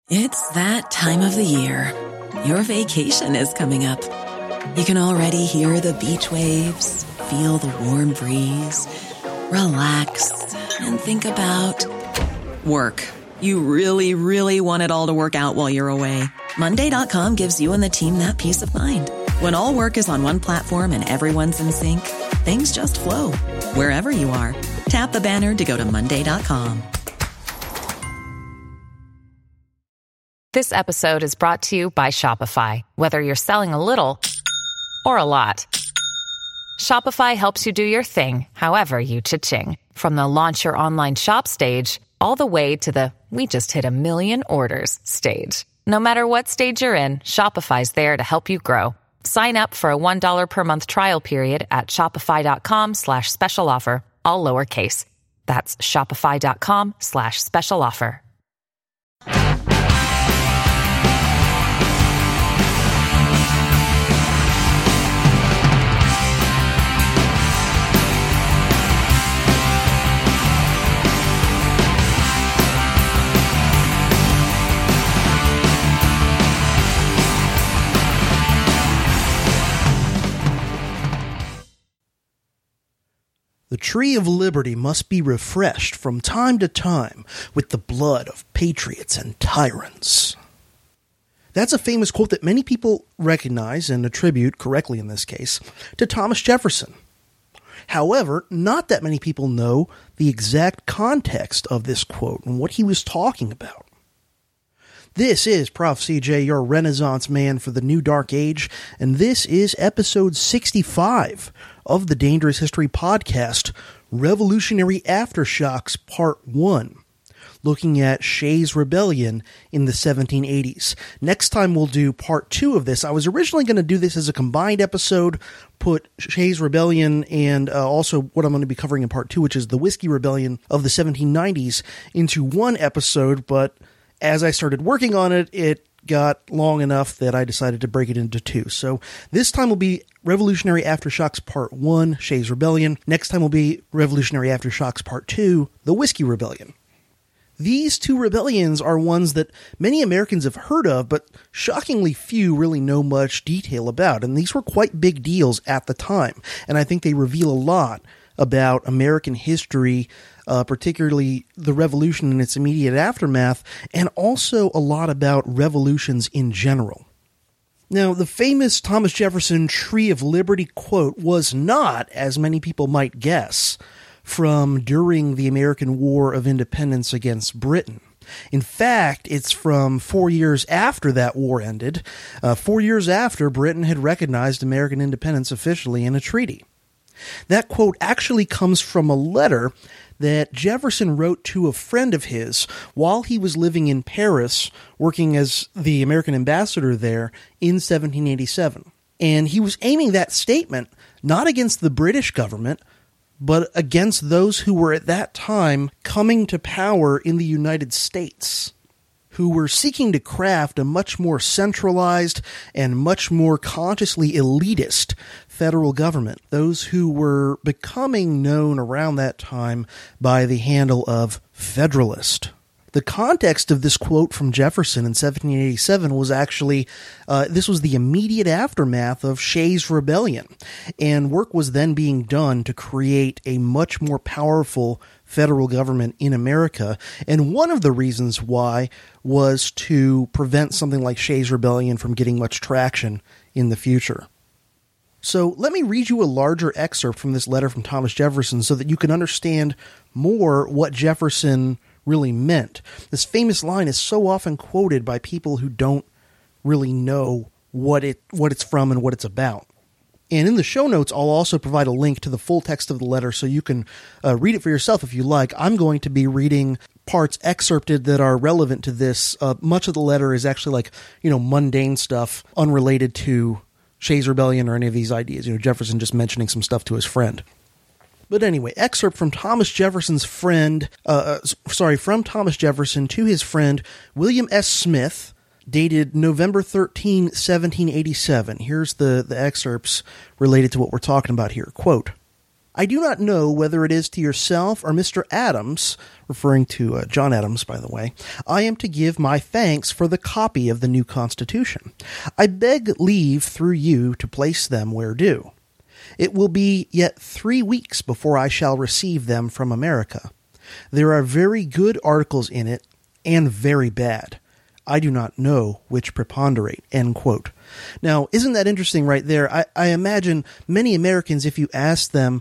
It's that time of the year. Your vacation is coming up. You can already hear the beach waves, feel the warm breeze, relax, and think about work. You really, really want it all to work out while you're away. Monday.com gives you and the team that peace of mind. When all work is on one platform and everyone's in sync, things just flow. Wherever you are, tap the banner to go to Monday.com. This episode is brought to you by Shopify. Whether you're selling a little or a lot, Shopify helps you do your thing, however you cha-ching. From the launch your online shop stage, all the way to the we just hit 1 million orders stage. No matter what stage you're in, Shopify's there to help you grow. Sign up for a $1 per month trial period at shopify.com/special offer, all lowercase. That's shopify.com/special offer. The tree of liberty must be refreshed from time to time with the blood of patriots and tyrants. That's a famous quote that many people recognize and attribute, correctly in this case, to Thomas Jefferson. However, not that many people know the exact context of this quote and what he was talking about. This is Prof. CJ, your Renaissance man for the new dark age, and this is episode 65 of the Dangerous History Podcast, Revolutionary Aftershocks Part 1, looking at Shays' Rebellion in the 1780s. Next time we'll do Part 2 of this. I was originally going to do this as a combined episode, put Shays' Rebellion and also what I'm going to be covering in Part 2, which is the Whiskey Rebellion of the 1790s, into one episode, but as I started working on it, it got long enough that I decided to break it into two. So this time will be Revolutionary Aftershocks Part 1, Shays' Rebellion. Next time will be Revolutionary Aftershocks Part 2, the Whiskey Rebellion. These two rebellions are ones that many Americans have heard of, but shockingly few really know much detail about, and these were quite big deals at the time, and I think they reveal a lot about American history, particularly the revolution and its immediate aftermath, and also a lot about revolutions in general. Now, the famous Thomas Jefferson Tree of Liberty quote was not, as many people might guess, from during the American War of Independence against Britain. In fact, it's from 4 years after that war ended, 4 years after Britain had recognized American independence officially in a treaty. That quote actually comes from a letter that Jefferson wrote to a friend of his while he was living in Paris, working as the American ambassador there in 1787. And he was aiming that statement not against the British government, but against those who were at that time coming to power in the United States, who were seeking to craft a much more centralized and much more consciously elitist federal government, those who were becoming known around that time by the handle of Federalist. The context of this quote from Jefferson in 1787 was actually, this was the immediate aftermath of Shays' Rebellion, and work was then being done to create a much more powerful federal government in America, and one of the reasons why was to prevent something like Shays' Rebellion from getting much traction in the future. So let me read you a larger excerpt from this letter from Thomas Jefferson so that you can understand more what Jefferson really meant. This famous line is so often quoted by people who don't really know what it's from and what it's about. And in the show notes, I'll also provide a link to the full text of the letter so you can read it for yourself if you like. I'm going to be reading parts excerpted that are relevant to this. Much of the letter is actually mundane stuff unrelated to Shays' Rebellion or any of these ideas. Jefferson just mentioning some stuff to his friend. But anyway, excerpt from Thomas Jefferson's friend, from Thomas Jefferson to his friend William S. Smith, dated November 13, 1787. Here's the excerpts related to what we're talking about here. Quote, I do not know whether it is to yourself or Mr. Adams, referring to John Adams, by the way, I am to give my thanks for the copy of the new Constitution. I beg leave through you to place them where due. It will be yet 3 weeks before I shall receive them from America. There are very good articles in it, and very bad. I do not know which preponderate." End quote. Now, isn't that interesting right there? I imagine many Americans, if you ask them,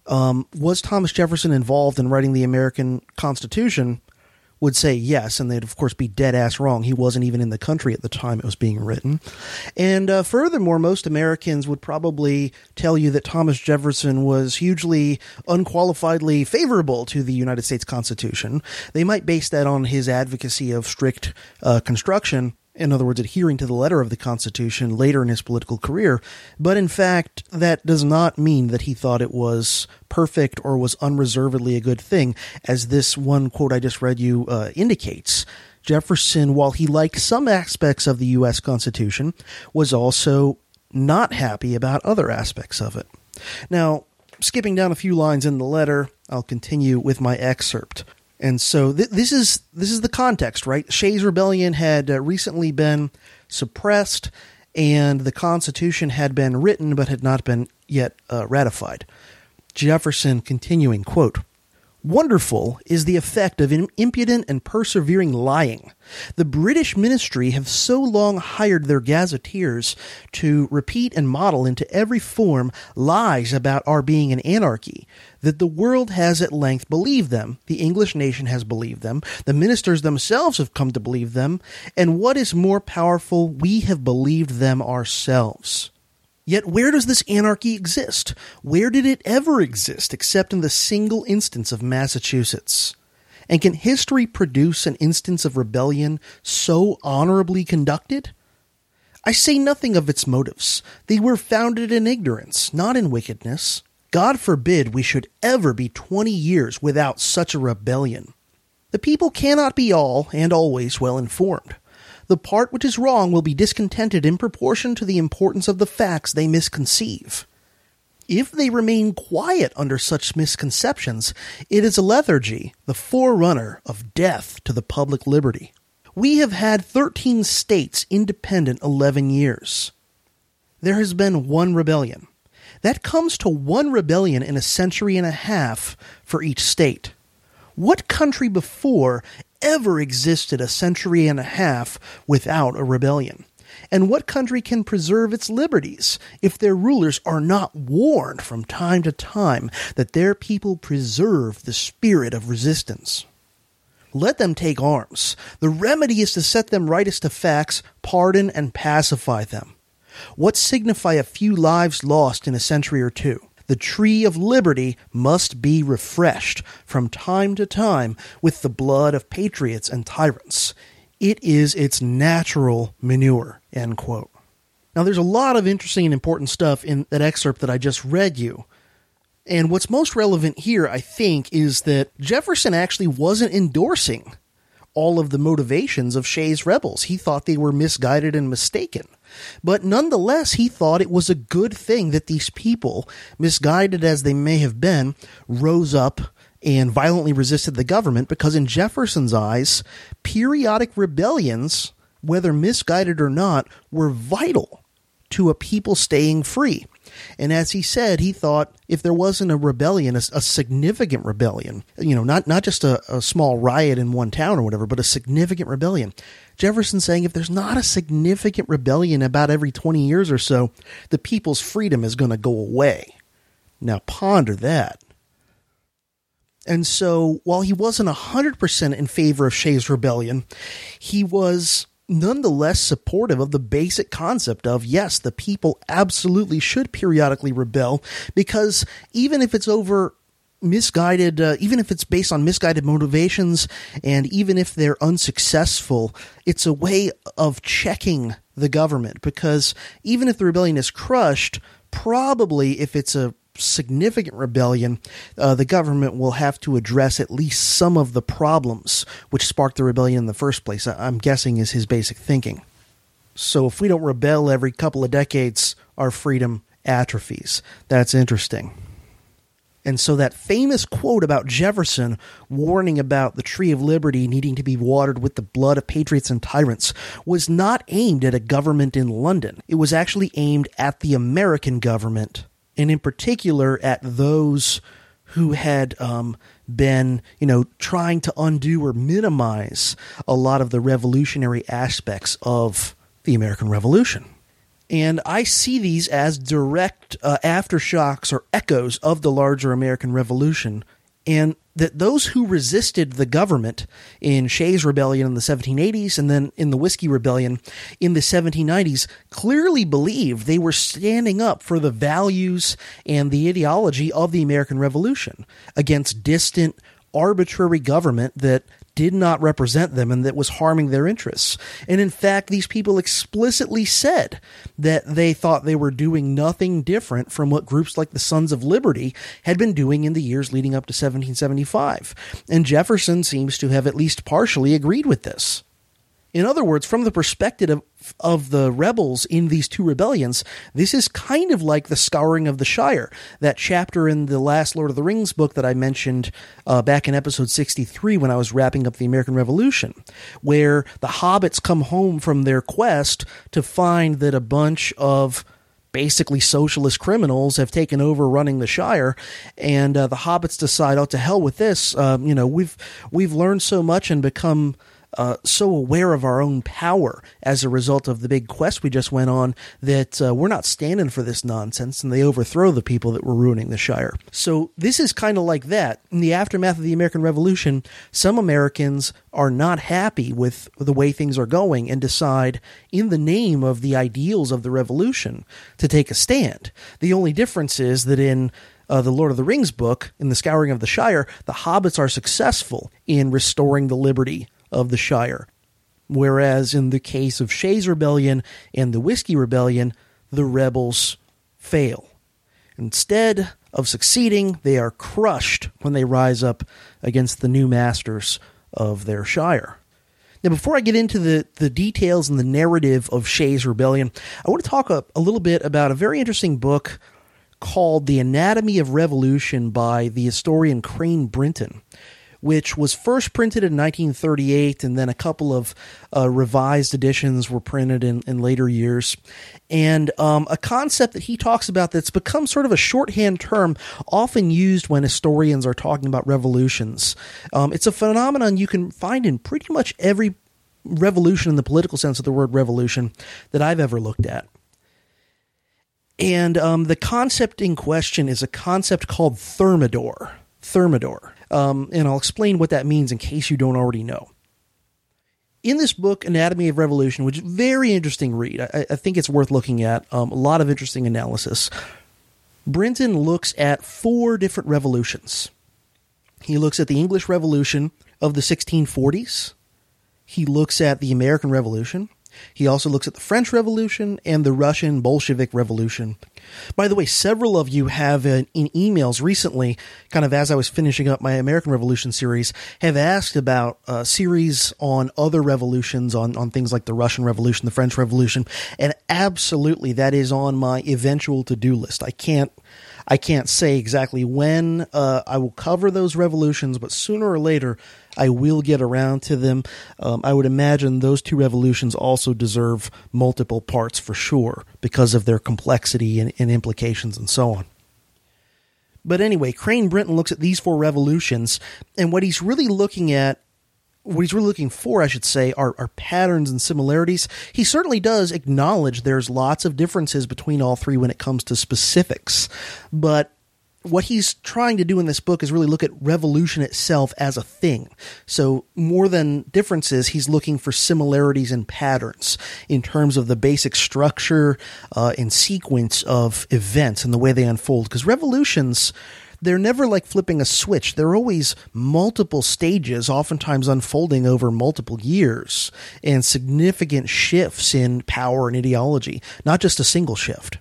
was Thomas Jefferson involved in writing the American Constitution, would say yes, and they'd of course be dead ass wrong. He wasn't even in the country at the time it was being written. And furthermore, most Americans would probably tell you that Thomas Jefferson was hugely unqualifiedly favorable to the United States Constitution. They might base that on his advocacy of strict construction, in other words, adhering to the letter of the Constitution later in his political career. But in fact, that does not mean that he thought it was perfect or was unreservedly a good thing, as this one quote I just read you indicates. Jefferson, while he liked some aspects of the U.S. Constitution, was also not happy about other aspects of it. Now, skipping down a few lines in the letter, I'll continue with my excerpt. And so this is the context, right? Shays' Rebellion had recently been suppressed, and the Constitution had been written but had not been yet ratified. Jefferson continuing, quote, "Wonderful is the effect of impudent and persevering lying. The British ministry have so long hired their gazetteers to repeat and model into every form lies about our being an anarchy, that the world has at length believed them, the English nation has believed them, the ministers themselves have come to believe them, and what is more powerful, we have believed them ourselves. Yet where does this anarchy exist? Where did it ever exist except in the single instance of Massachusetts? And can history produce an instance of rebellion so honorably conducted? I say nothing of its motives. They were founded in ignorance, not in wickedness. God forbid we should ever be 20 years without such a rebellion. The people cannot be all and always well informed. The part which is wrong will be discontented in proportion to the importance of the facts they misconceive. If they remain quiet under such misconceptions, it is a lethargy, the forerunner of death to the public liberty. We have had 13 states independent 11 years. There has been one rebellion. That comes to one rebellion in a century and a half for each state. What country before ever existed a century and a half without a rebellion? And what country can preserve its liberties if their rulers are not warned from time to time that their people preserve the spirit of resistance? Let them take arms. The remedy is to set them right as to facts, pardon and pacify them. What signify a few lives lost in a century or two? The tree of liberty must be refreshed from time to time with the blood of patriots and tyrants. It is its natural manure." End quote. Now, there's a lot of interesting and important stuff in that excerpt that I just read you. And what's most relevant here, I think, is that Jefferson actually wasn't endorsing all of the motivations of Shays' rebels. He thought they were misguided and mistaken. But nonetheless, he thought it was a good thing that these people, misguided as they may have been, rose up and violently resisted the government, because in Jefferson's eyes, periodic rebellions, whether misguided or not, were vital to a people staying free. And as he said, he thought if there wasn't a rebellion, a significant rebellion, not just a small riot in one town or whatever, but a significant rebellion. Jefferson saying if there's not a significant rebellion about every 20 years or so, the people's freedom is going to go away. Now ponder that. And so while he wasn't 100% in favor of Shays' Rebellion, he was nonetheless supportive of the basic concept of, yes, the people absolutely should periodically rebel, because even if it's over misguided, even if it's based on misguided motivations, and even if they're unsuccessful, it's a way of checking the government, because even if the rebellion is crushed, probably if it's a significant rebellion, the government will have to address at least some of the problems which sparked the rebellion in the first place, I'm guessing is his basic thinking. So if we don't rebel every couple of decades, our freedom atrophies. That's interesting. And so that famous quote about Jefferson warning about the tree of liberty needing to be watered with the blood of patriots and tyrants was not aimed at a government in London. It was actually aimed at the American government, and in particular at those who had been, trying to undo or minimize a lot of the revolutionary aspects of the American Revolution. And I see these as direct aftershocks or echoes of the larger American Revolution, and that those who resisted the government in Shays' Rebellion in the 1780s and then in the Whiskey Rebellion in the 1790s clearly believed they were standing up for the values and the ideology of the American Revolution against distant, arbitrary government that did not represent them and that was harming their interests. And in fact, these people explicitly said that they thought they were doing nothing different from what groups like the Sons of Liberty had been doing in the years leading up to 1775. And Jefferson seems to have at least partially agreed with this. In other words, from the perspective of the rebels in these two rebellions, this is kind of like the Scouring of the Shire, that chapter in the last Lord of the Rings book that I mentioned back in episode 63 when I was wrapping up the American Revolution, where the hobbits come home from their quest to find that a bunch of basically socialist criminals have taken over running the Shire, and the hobbits decide, oh, to hell with this. We've learned so much and become so aware of our own power as a result of the big quest we just went on that we're not standing for this nonsense, and they overthrow the people that were ruining the Shire. So this is kind of like that. In the aftermath of the American Revolution, some Americans are not happy with the way things are going and decide, in the name of the ideals of the revolution, to take a stand. The only difference is that in the Lord of the Rings book, in the Scouring of the Shire, the hobbits are successful in restoring the liberty of the Shire, whereas in the case of Shays' Rebellion and the Whiskey Rebellion, the rebels fail. Instead of succeeding, they are crushed when they rise up against the new masters of their Shire. Now, before I get into the details and the narrative of Shays' Rebellion, I want to talk a little bit about a very interesting book called The Anatomy of Revolution by the historian Crane Brinton, which was first printed in 1938, and then a couple of revised editions were printed in later years. And a concept that he talks about that's become sort of a shorthand term often used when historians are talking about revolutions. It's a phenomenon you can find in pretty much every revolution in the political sense of the word revolution that I've ever looked at. And the concept in question is a concept called thermidor. And I'll explain what that means in case you don't already know. In this book, Anatomy of Revolution, which is a very interesting read, I think it's worth looking at, a lot of interesting analysis, Brinton looks at 4 different revolutions. He looks at the English Revolution of the 1640s. He looks at the American Revolution. He also looks at the French Revolution and the Russian Bolshevik Revolution. By the way, several of you have in emails recently, kind of as I was finishing up my American Revolution series, have asked about a series on other revolutions, on things like the Russian Revolution, the French Revolution, and absolutely that is on my eventual to-do list. I can't say exactly when I will cover those revolutions, but sooner or later I will get around to them. I would imagine those 2 revolutions also deserve multiple parts for sure because of their complexity and implications and so on. But anyway, Crane Brinton looks at these 4 revolutions, and what he's really looking for, I should say, are patterns and similarities. He certainly does acknowledge there's lots of differences between all 3 when it comes to specifics. But what he's trying to do in this book is really look at revolution itself as a thing. So more than differences, he's looking for similarities and patterns in terms of the basic structure and sequence of events and the way they unfold. Because revolutions, they're never like flipping a switch. They're always multiple stages, oftentimes unfolding over multiple years, and significant shifts in power and ideology, not just a single shift.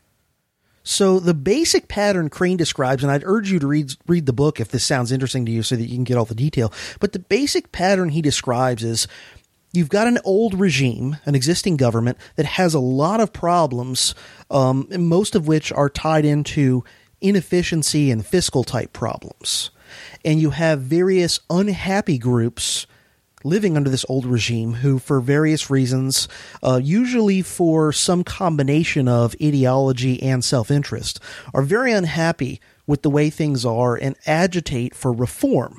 So the basic pattern Crane describes, and I'd urge you to read the book if this sounds interesting to you so that you can get all the detail, but the basic pattern he describes is you've got an old regime, an existing government that has a lot of problems, most of which are tied into inefficiency and fiscal type problems. And you have various unhappy groups living under this old regime who, for various reasons, usually for some combination of ideology and self-interest, are very unhappy with the way things are and agitate for reform.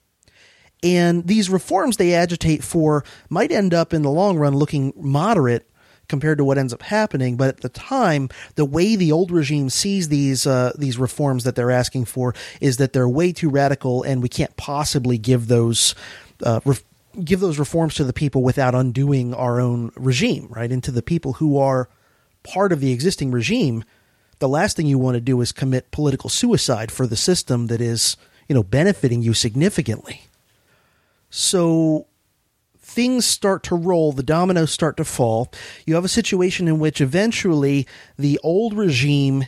And these reforms they agitate for might end up in the long run looking moderate compared to what ends up happening, but at the time, the way the old regime sees these reforms that they're asking for is that they're way too radical, and we can't possibly give those reforms to the people without undoing our own regime, right? And to the people who are part of the existing regime, the last thing you want to do is commit political suicide for the system that is, benefiting you significantly. So things start to roll, the dominoes start to fall. You have a situation in which eventually the old regime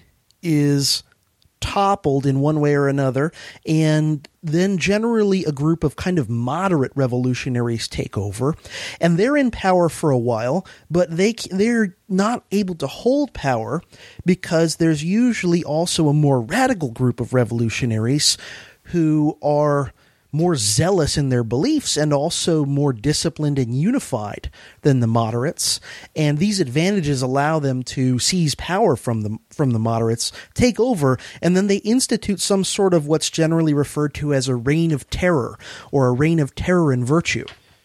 is toppled in one way or another, and then generally a group of kind of moderate revolutionaries take over, and they're in power for a while, but they're not able to hold power because there's usually also a more radical group of revolutionaries who are more zealous in their beliefs and also more disciplined and unified than the moderates. And these advantages allow them to seize power from the moderates, take over, and then they institute some sort of what's generally referred to as a reign of terror or a reign of terror and virtue.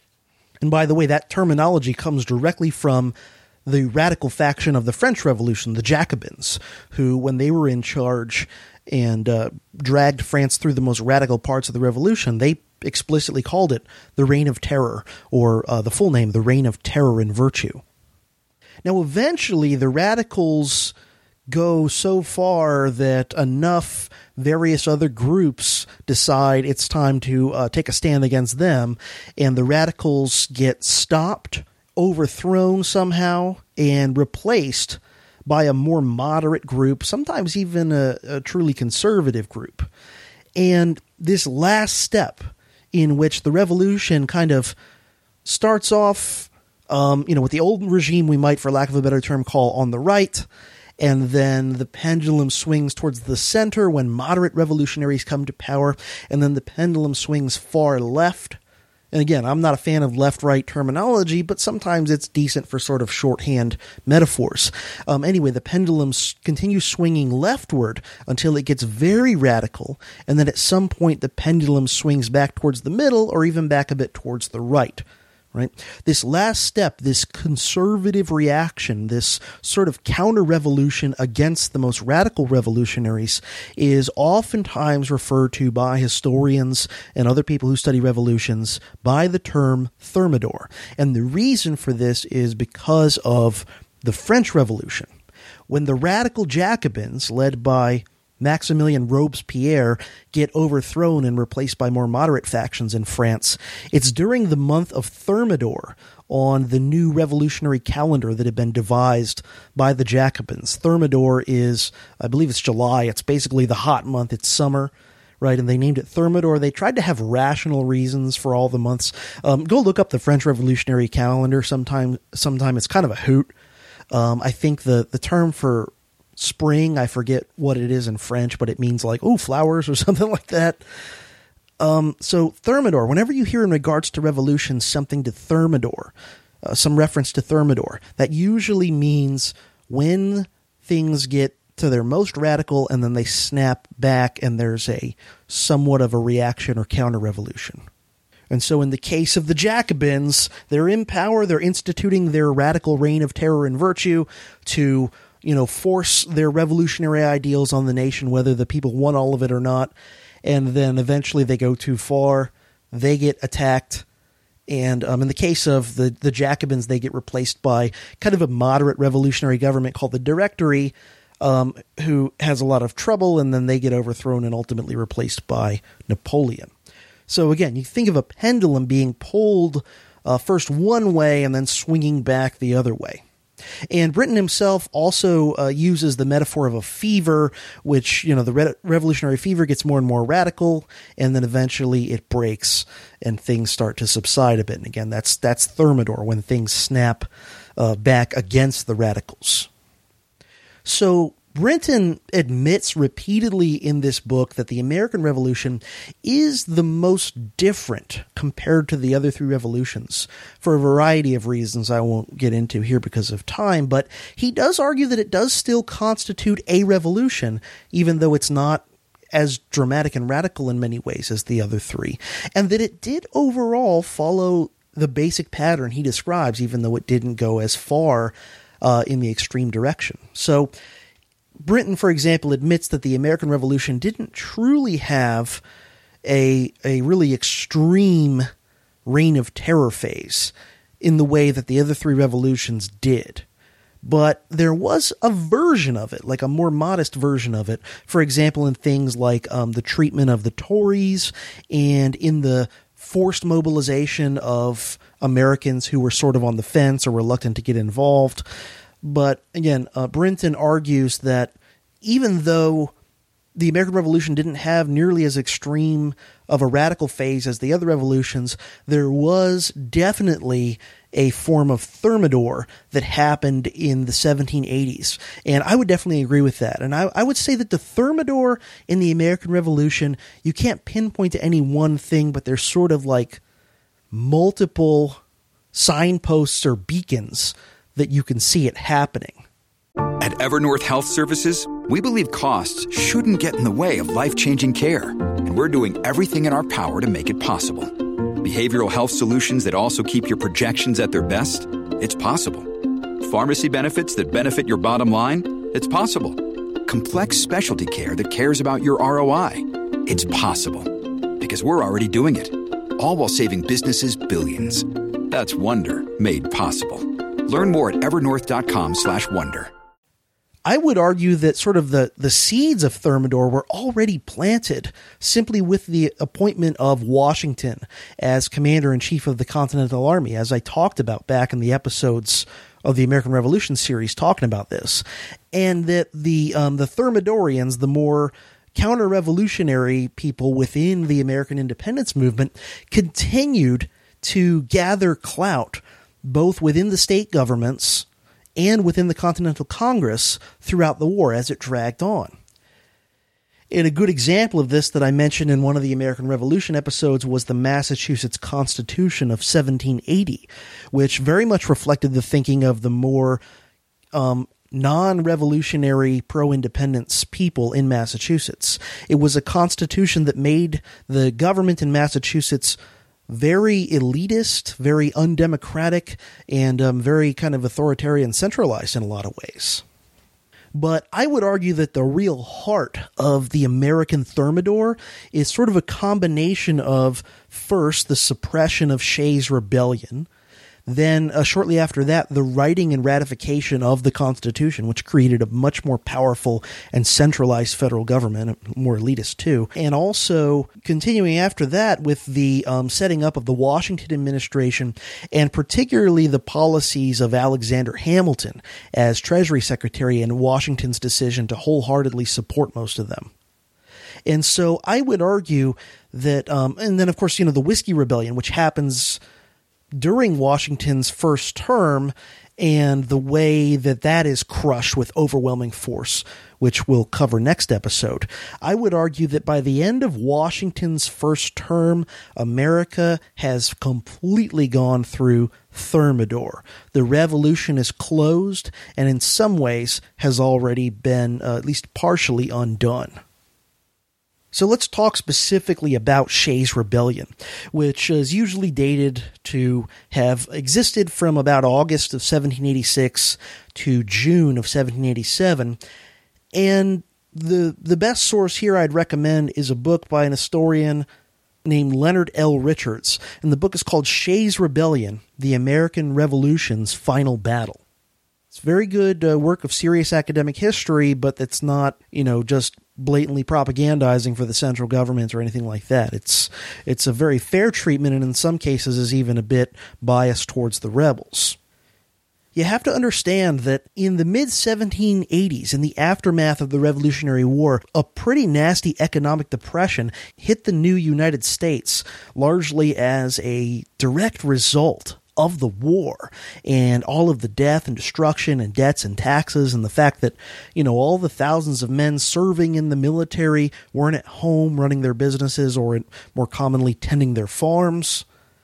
And by the way, that terminology comes directly from the radical faction of the French Revolution, the Jacobins, who, when they were in charge and dragged France through the most radical parts of the revolution, they explicitly called it the Reign of Terror, or the full name, the Reign of Terror and Virtue. Now, eventually, the radicals go so far that enough various other groups decide it's time to take a stand against them, and the radicals get stopped, overthrown somehow, and replaced by a more moderate group, sometimes even a truly conservative group. And this last step in which the revolution kind of starts off, with the old regime we might, for lack of a better term, call on the right, and then the pendulum swings towards the center when moderate revolutionaries come to power, and then the pendulum swings far left. And again, I'm not a fan of left-right terminology, but sometimes it's decent for sort of shorthand metaphors. Anyway, the pendulum continues swinging leftward until it gets very radical, and then at some point the pendulum swings back towards the middle or even back a bit towards the right. Right? This last step, this conservative reaction, this sort of counter-revolution against the most radical revolutionaries is oftentimes referred to by historians and other people who study revolutions by the term Thermidor. And the reason for this is because of the French Revolution. When the radical Jacobins, led by Maximilien Robespierre, get overthrown and replaced by more moderate factions in France, it's during the month of Thermidor on the new revolutionary calendar that had been devised by the Jacobins. Thermidor is, I believe it's July. It's basically the hot month. It's summer, right? And they named it Thermidor. They tried to have rational reasons for all the months. Go look up the French revolutionary calendar sometime. It's kind of a hoot. I think the term for spring, I forget what it is in French, but it means like, flowers or something like that. So Thermidor, whenever you hear in regards to revolution something to Thermidor, some reference to Thermidor, that usually means when things get to their most radical and then they snap back and there's a somewhat of a reaction or counter-revolution. And so in the case of the Jacobins, they're in power, they're instituting their radical reign of terror and virtue to force their revolutionary ideals on the nation, whether the people want all of it or not. And then eventually they go too far, they get attacked. And in the case of the Jacobins, they get replaced by kind of a moderate revolutionary government called the Directory, who has a lot of trouble, and then they get overthrown and ultimately replaced by Napoleon. So again, you think of a pendulum being pulled first one way and then swinging back the other way. And Britton himself also uses the metaphor of a fever, which, the revolutionary fever gets more and more radical, and then eventually it breaks and things start to subside a bit. And again, that's Thermidor, when things snap back against the radicals. So Brinton admits repeatedly in this book that the American Revolution is the most different compared to the other three revolutions for a variety of reasons I won't get into here because of time, but he does argue that it does still constitute a revolution, even though it's not as dramatic and radical in many ways as the other three, and that it did overall follow the basic pattern he describes, even though it didn't go as far in the extreme direction. So Brinton, for example, admits that the American Revolution didn't truly have a really extreme reign of terror phase in the way that the other three revolutions did. But there was a version of it, like a more modest version of it, for example, in things like the treatment of the Tories and in the forced mobilization of Americans who were sort of on the fence or reluctant to get involved. But again, Brinton argues that even though the American Revolution didn't have nearly as extreme of a radical phase as the other revolutions, there was definitely a form of thermidor that happened in the 1780s. And I would definitely agree with that. And I would say that the thermidor in the American Revolution, you can't pinpoint to any one thing, but there's sort of like multiple signposts or beacons that you can see it happening. At Evernorth Health Services, we believe costs shouldn't get in the way of life-changing care, and we're doing everything in our power to make it possible. Behavioral health solutions that also keep your projections at their best? It's possible. Pharmacy benefits that benefit your bottom line? It's possible. Complex specialty care that cares about your ROI? It's possible. Because we're already doing it. All while saving businesses billions. That's Wonder made possible. Learn more at evernorth.com/wonder. I would argue that sort of the seeds of Thermidor were already planted simply with the appointment of Washington as commander-in-chief of the Continental Army, as I talked about back in the episodes of the American Revolution series talking about this. And that the Thermidorians, the more counter-revolutionary people within the American independence movement, continued to gather clout both within the state governments and within the Continental Congress throughout the war as it dragged on. And a good example of this that I mentioned in one of the American Revolution episodes was the Massachusetts Constitution of 1780, which very much reflected the thinking of the more non-revolutionary pro-independence people in Massachusetts. It was a constitution that made the government in Massachusetts very elitist, very undemocratic, and very kind of authoritarian centralized in a lot of ways. But I would argue that the real heart of the American Thermidor is sort of a combination of, first, the suppression of Shays' Rebellion, then shortly after that, the writing and ratification of the Constitution, which created a much more powerful and centralized federal government, more elitist too. And also continuing after that with the setting up of the Washington administration, and particularly the policies of Alexander Hamilton as Treasury Secretary and Washington's decision to wholeheartedly support most of them. And so I would argue that, and then of course, the Whiskey Rebellion, which happens during Washington's first term, and the way that that is crushed with overwhelming force, which we'll cover next episode. I would argue that by the end of Washington's first term, America has completely gone through Thermidor. The revolution is closed, and in some ways has already been at least partially undone. So let's talk specifically about Shays' Rebellion, which is usually dated to have existed from about August of 1786 to June of 1787. And the best source here I'd recommend is a book by an historian named Leonard L. Richards. And the book is called Shays' Rebellion, The American Revolution's Final Battle. It's very good work of serious academic history, but it's not, just blatantly propagandizing for the central government or anything like that. It's a very fair treatment, and in some cases is even a bit biased towards the rebels. You have to understand that in the mid-1780s, in the aftermath of the Revolutionary War, a pretty nasty economic depression hit the new United States, largely as a direct result of the war and all of the death and destruction and debts and taxes, and the fact that, all the thousands of men serving in the military weren't at home running their businesses or more commonly tending their farms.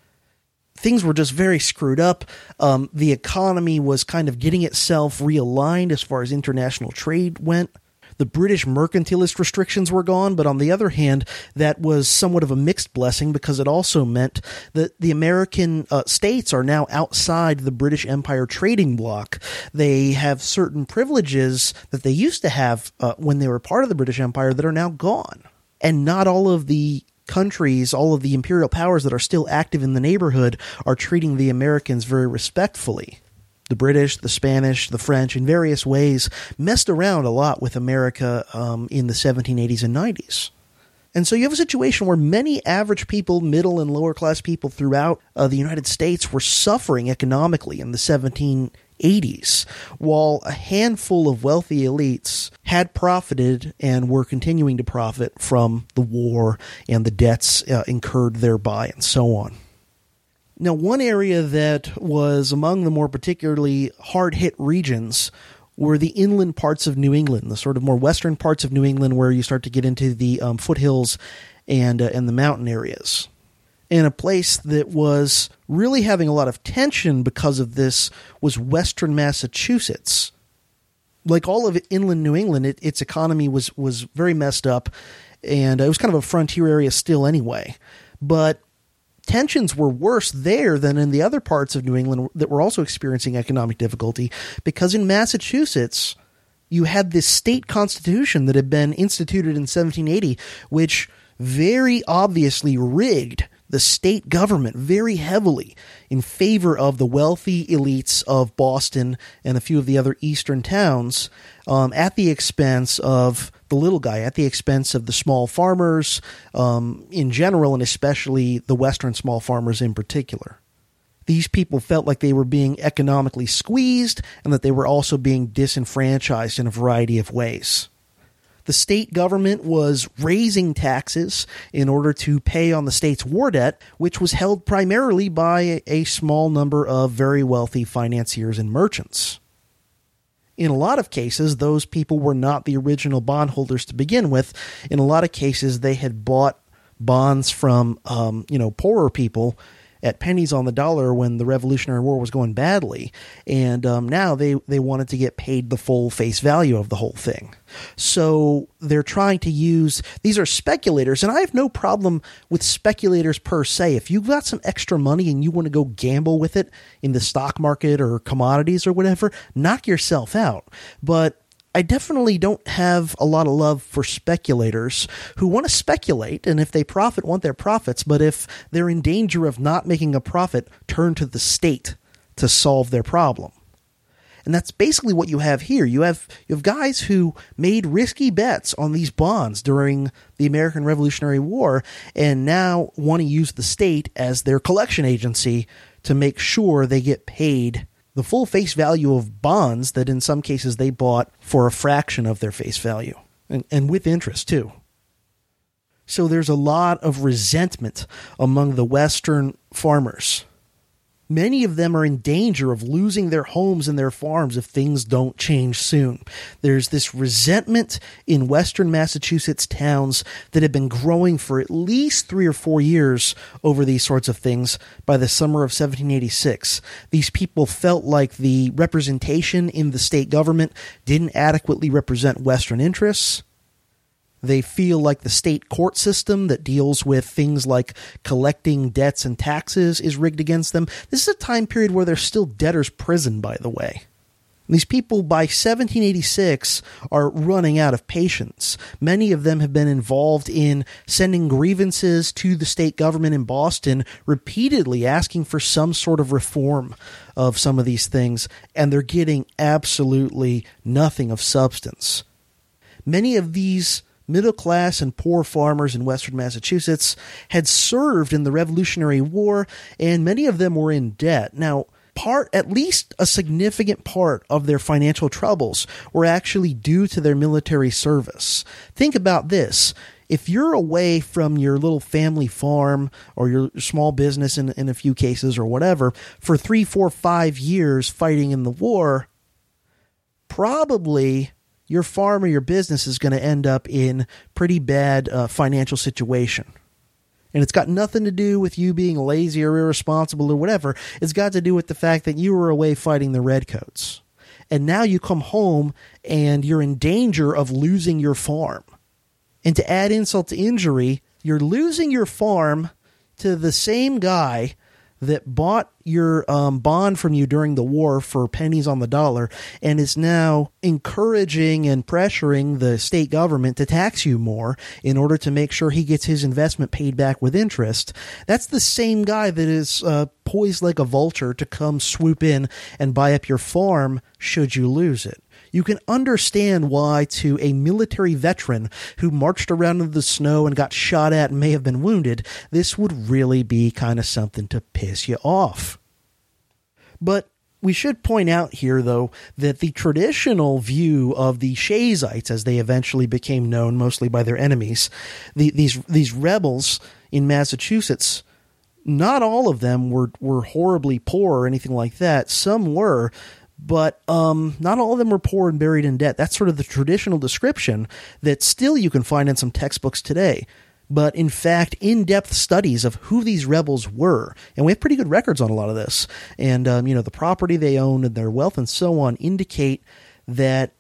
Things were just very screwed up. The economy was kind of getting itself realigned as far as international trade went. The British mercantilist restrictions were gone, but on the other hand, that was somewhat of a mixed blessing because it also meant that the American states are now outside the British Empire trading bloc. They have certain privileges that they used to have when they were part of the British Empire that are now gone. And not all of the countries, all of the imperial powers that are still active in the neighborhood are treating the Americans very respectfully. The British, the Spanish, the French, in various ways, messed around a lot with America in the 1780s and 90s. And so you have a situation where many average people, middle and lower class people throughout the United States were suffering economically in the 1780s, while a handful of wealthy elites had profited and were continuing to profit from the war and the debts incurred thereby and so on. Now, one area that was among the more particularly hard-hit regions were the inland parts of New England, the sort of more western parts of New England where you start to get into the foothills and the mountain areas. And a place that was really having a lot of tension because of this was western Massachusetts. Like all of inland New England, its economy was very messed up, and it was kind of a frontier area still anyway. But tensions were worse there than in the other parts of New England that were also experiencing economic difficulty, because in Massachusetts, you had this state constitution that had been instituted in 1780, which very obviously rigged the state government very heavily in favor of the wealthy elites of Boston and a few of the other eastern towns, at the expense of the little guy, at the expense of the small farmers in general, and especially the western small farmers in particular. These people felt like they were being economically squeezed and that they were also being disenfranchised in a variety of ways. The state government was raising taxes in order to pay on the state's war debt, which was held primarily by a small number of very wealthy financiers and merchants. In a lot of cases, those people were not the original bondholders to begin with. In a lot of cases, they had bought bonds from, poorer people at pennies on the dollar when the Revolutionary War was going badly, and now they wanted to get paid the full face value of the whole thing. So they're trying to use – these are speculators, and I have no problem with speculators per se. If you've got some extra money and you want to go gamble with it in the stock market or commodities or whatever, knock yourself out. But I definitely don't have a lot of love for speculators who want to speculate, and if they profit, want their profits, but if they're in danger of not making a profit, turn to the state to solve their problem. And that's basically what you have here. You have guys who made risky bets on these bonds during the American Revolutionary War and now want to use the state as their collection agency to make sure they get paid the full face value of bonds that in some cases they bought for a fraction of their face value, and with interest too. So there's a lot of resentment among the Western farmers. Many of them are in danger of losing their homes and their farms if things don't change soon. There's this resentment in Western Massachusetts towns that have been growing for at least 3 or 4 years over these sorts of things by the summer of 1786. These people felt like the representation in the state government didn't adequately represent Western interests. They feel like the state court system that deals with things like collecting debts and taxes is rigged against them. This is a time period where there's still debtor's prison, by the way. These people, by 1786, are running out of patience. Many of them have been involved in sending grievances to the state government in Boston, repeatedly asking for some sort of reform of some of these things, and they're getting absolutely nothing of substance. Many of these middle-class and poor farmers in western Massachusetts had served in the Revolutionary War, and many of them were in debt. Now, at least a significant part of their financial troubles were actually due to their military service. Think about this. if you're away from your little family farm or your small business in a few cases or whatever for 3, 4, 5 years fighting in the war, probably your farm or your business is going to end up in pretty bad financial situation. And it's got nothing to do with you being lazy or irresponsible or whatever. It's got to do with the fact that you were away fighting the redcoats. And now you come home and you're in danger of losing your farm. And to add insult to injury, you're losing your farm to the same guy that bought your bond from you during the war for pennies on the dollar and is now encouraging and pressuring the state government to tax you more in order to make sure he gets his investment paid back with interest. That's the same guy that is poised like a vulture to come swoop in and buy up your farm should you lose it. You can understand why to a military veteran who marched around in the snow and got shot at and may have been wounded, this would really be kind of something to piss you off. But we should point out here, though, that the traditional view of the Shays'ites, as they eventually became known mostly by their enemies, these rebels in Massachusetts, not all of them were horribly poor or anything like that. Some were. But not all of them were poor and buried in debt. That's sort of the traditional description that still you can find in some textbooks today. But in fact, in-depth studies of who these rebels were, and we have pretty good records on a lot of this, and the property they owned and their wealth and so on indicate that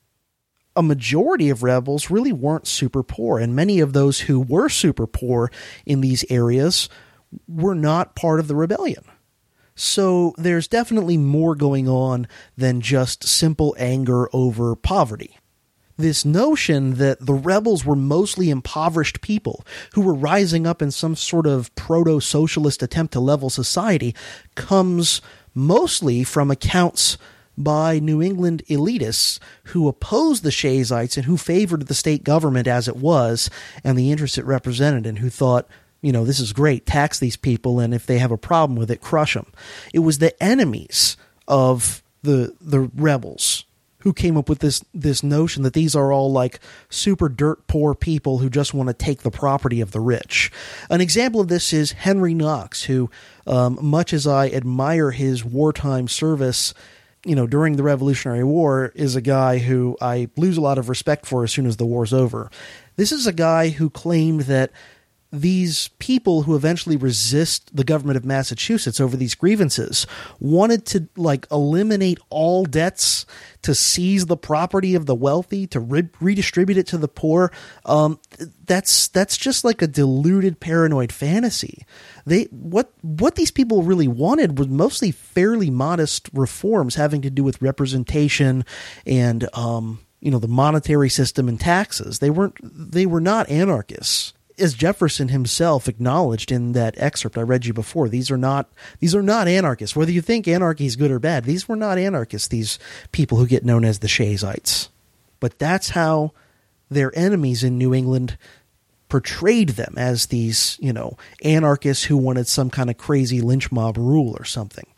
a majority of rebels really weren't super poor, and many of those who were super poor in these areas were not part of the rebellion. So there's definitely more going on than just simple anger over poverty. This notion that the rebels were mostly impoverished people who were rising up in some sort of proto-socialist attempt to level society comes mostly from accounts by New England elitists who opposed the Shays'ites and who favored the state government as it was and the interests it represented, and who thought, this is great, tax these people, and if they have a problem with it, crush them. It was the enemies of the rebels who came up with this notion that these are all like super dirt poor people who just want to take the property of the rich. An example of this is Henry Knox, who, much as I admire his wartime service, during the Revolutionary War, is a guy who I lose a lot of respect for as soon as the war's over. This is a guy who claimed that these people who eventually resist the government of Massachusetts over these grievances wanted to eliminate all debts, to seize the property of the wealthy, to redistribute it to the poor. That's just like a deluded, paranoid fantasy. What these people really wanted was mostly fairly modest reforms having to do with representation and the monetary system and taxes. They were not anarchists. As Jefferson himself acknowledged in that excerpt I read you before, these are not anarchists. Whether you think anarchy is good or bad, these were not anarchists, these people who get known as the Shays'ites. But that's how their enemies in New England portrayed them, as these, anarchists who wanted some kind of crazy lynch mob rule or something.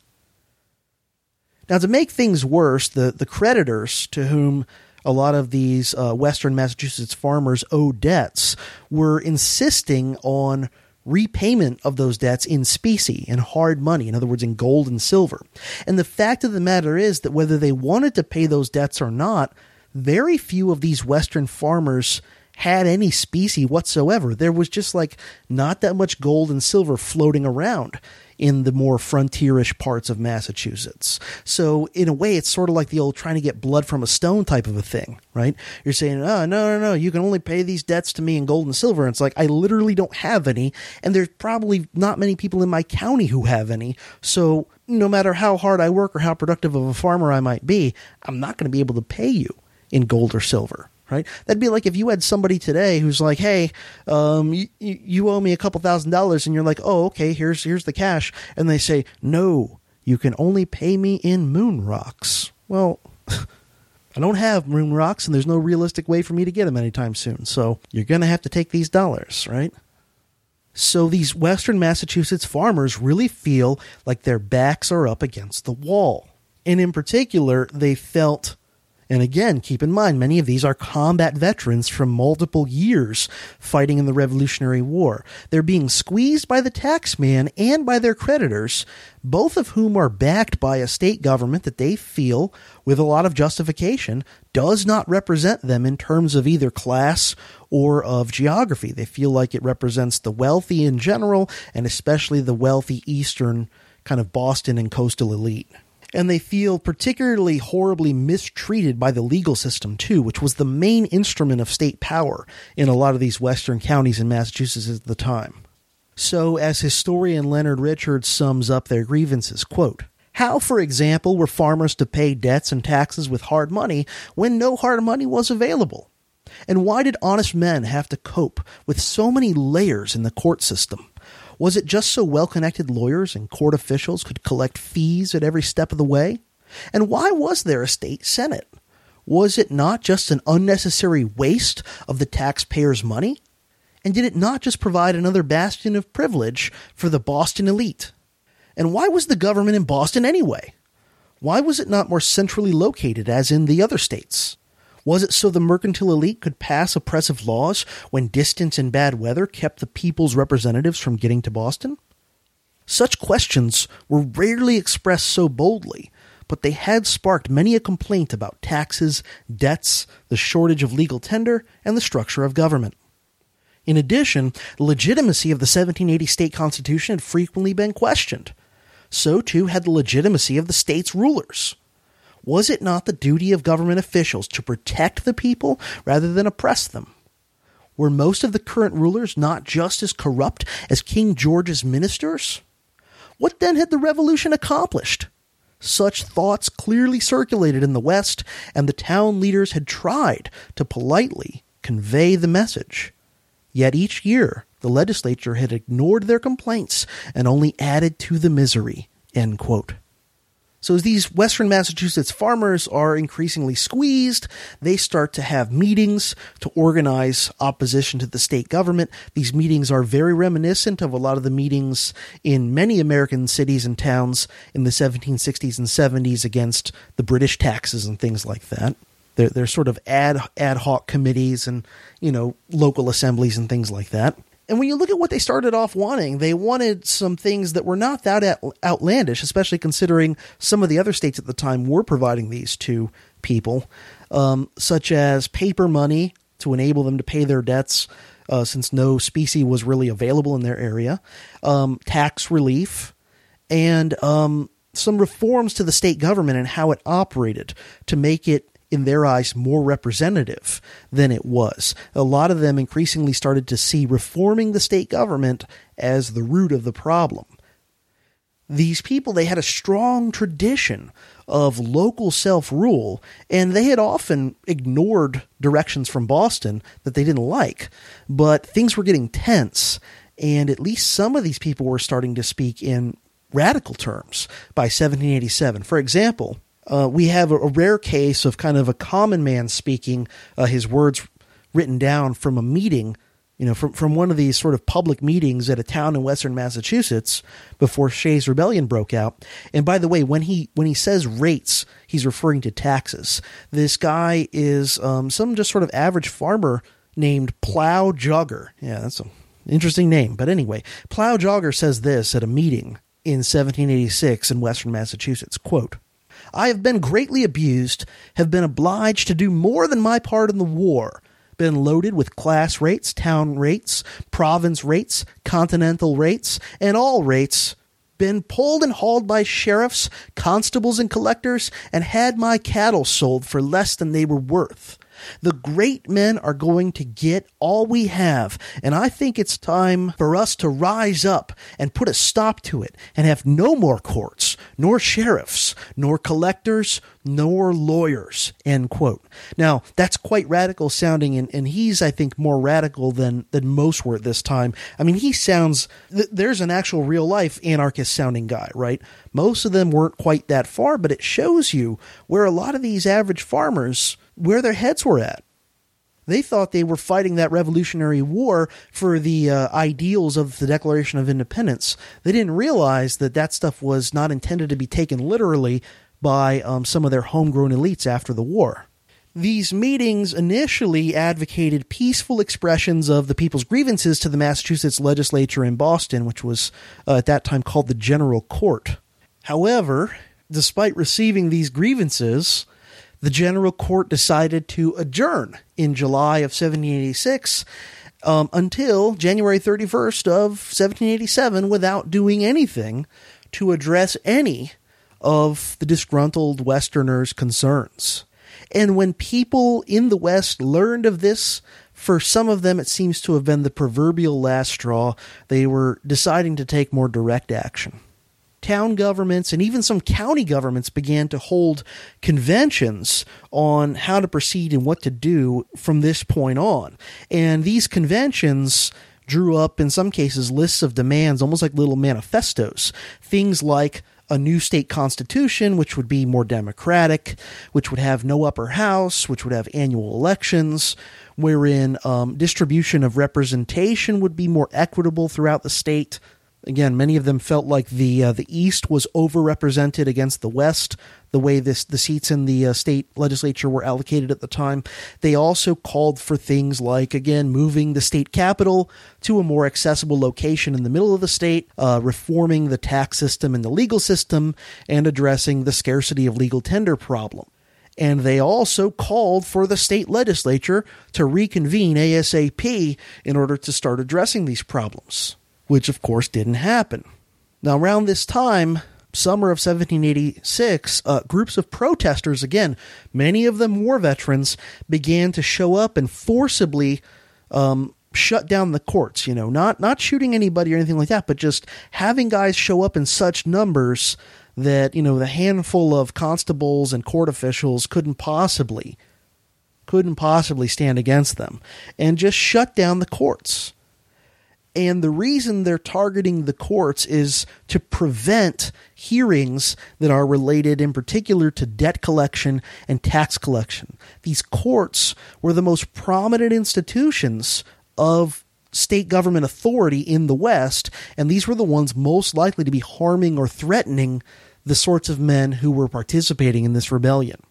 Now, to make things worse, the creditors to whom a lot of these Western Massachusetts farmers owed debts were insisting on repayment of those debts in specie, in hard money, in other words, in gold and silver. And the fact of the matter is that whether they wanted to pay those debts or not, very few of these Western farmers had any specie whatsoever. There was just not that much gold and silver floating around in the more frontierish parts of Massachusetts. So in a way, it's sort of like the old trying to get blood from a stone type of a thing, right? You're saying, oh, no, you can only pay these debts to me in gold and silver. And it's like, I literally don't have any, and there's probably not many people in my county who have any. So no matter how hard I work or how productive of a farmer I might be, I'm not going to be able to pay you in gold or silver. Right? That'd be like if you had somebody today who's like, hey, you owe me a couple $1,000s, and you're like, oh, okay, here's the cash. And they say, no, you can only pay me in moon rocks. Well, I don't have moon rocks, and there's no realistic way for me to get them anytime soon. So you're going to have to take these dollars, right? So these Western Massachusetts farmers really feel like their backs are up against the wall. And in particular, they felt, And again, keep in mind, many of these are combat veterans from multiple years fighting in the Revolutionary War. They're being squeezed by the taxman and by their creditors, both of whom are backed by a state government that they feel, with a lot of justification, does not represent them in terms of either class or of geography. They feel like it represents the wealthy in general, and especially the wealthy eastern kind of Boston and coastal elite. And they feel particularly horribly mistreated by the legal system, too, which was the main instrument of state power in a lot of these western counties in Massachusetts at the time. So, as historian Leonard Richards sums up their grievances, quote, "How, for example, were farmers to pay debts and taxes with hard money when no hard money was available? And why did honest men have to cope with so many layers in the court system? Was it just so well-connected lawyers and court officials could collect fees at every step of the way? And why was there a state senate? Was it not just an unnecessary waste of the taxpayers' money? And did it not just provide another bastion of privilege for the Boston elite? And why was the government in Boston anyway? Why was it not more centrally located as in the other states? Was it so the mercantile elite could pass oppressive laws when distance and bad weather kept the people's representatives from getting to Boston? Such questions were rarely expressed so boldly, but they had sparked many a complaint about taxes, debts, the shortage of legal tender, and the structure of government. In addition, the legitimacy of the 1780 state constitution had frequently been questioned. So too had the legitimacy of the state's rulers. Was it not the duty of government officials to protect the people rather than oppress them? Were most of the current rulers not just as corrupt as King George's ministers? What then had the Revolution accomplished? Such thoughts clearly circulated in the West, and the town leaders had tried to politely convey the message. Yet each year, the legislature had ignored their complaints and only added to the misery." End quote. So as these Western Massachusetts farmers are increasingly squeezed, they start to have meetings to organize opposition to the state government. These meetings are very reminiscent of a lot of the meetings in many American cities and towns in the 1760s and 70s against the British taxes and things like that. They're sort of ad hoc committees and, local assemblies and things like that. And when you look at what they started off wanting, they wanted some things that were not that outlandish, especially considering some of the other states at the time were providing these to people, such as paper money to enable them to pay their debts, since no specie was really available in their area, tax relief, and some reforms to the state government and how it operated to make it, in their eyes, more representative than it was. A lot of them increasingly started to see reforming the state government as the root of the problem. These people, they had a strong tradition of local self-rule, and they had often ignored directions from Boston that they didn't like. But things were getting tense, and at least some of these people were starting to speak in radical terms by 1787. For example, we have a rare case of kind of a common man speaking his words written down from a meeting, from one of these sort of public meetings at a town in western Massachusetts before Shays' Rebellion broke out. And by the way, when he says rates, he's referring to taxes. This guy is some just sort of average farmer named Plow Jogger. Yeah, that's an interesting name. But anyway, Plow Jogger says this at a meeting in 1786 in western Massachusetts, quote, "I have been greatly abused, have been obliged to do more than my part in the war, been loaded with class rates, town rates, province rates, continental rates, and all rates, been pulled and hauled by sheriffs, constables, and collectors, and had my cattle sold for less than they were worth. The great men are going to get all we have, and I think it's time for us to rise up and put a stop to it and have no more courts, nor sheriffs, nor collectors, nor lawyers." End quote. Now, that's quite radical sounding, and he's, I think, more radical than most were at this time. I mean, he sounds, there's an actual real-life anarchist-sounding guy, right? Most of them weren't quite that far, but it shows you where a lot of these average farmers, where their heads were at. They thought they were fighting that Revolutionary War for the ideals of the Declaration of Independence. They didn't realize that stuff was not intended to be taken literally by some of their homegrown elites after the war. These meetings initially advocated peaceful expressions of the people's grievances to the Massachusetts legislature in Boston, which was at that time called the General Court. However, despite receiving these grievances, the General Court decided to adjourn in July of 1786 until January 31st of 1787 without doing anything to address any of the disgruntled Westerners' concerns. And when people in the West learned of this, for some of them it seems to have been the proverbial last straw. They were deciding to take more direct action. Town governments and even some county governments began to hold conventions on how to proceed and what to do from this point on. And these conventions drew up, in some cases, lists of demands, almost like little manifestos. Things like a new state constitution, which would be more democratic, which would have no upper house, which would have annual elections, wherein distribution of representation would be more equitable throughout the state. Again, many of them felt like the East was overrepresented against the West, the way the seats in the state legislature were allocated at the time. They also called for things like, again, moving the state capital to a more accessible location in the middle of the state, reforming the tax system and the legal system, and addressing the scarcity of legal tender problem. And they also called for the state legislature to reconvene ASAP in order to start addressing these problems, which of course didn't happen. Now, around this time, summer of 1786, groups of protesters, again, many of them war veterans, began to show up and forcibly shut down the courts, not shooting anybody or anything like that, but just having guys show up in such numbers that, the handful of constables and court officials couldn't possibly stand against them, and just shut down the courts. And the reason they're targeting the courts is to prevent hearings that are related in particular to debt collection and tax collection. These courts were the most prominent institutions of state government authority in the West, and these were the ones most likely to be harming or threatening the sorts of men who were participating in this rebellion.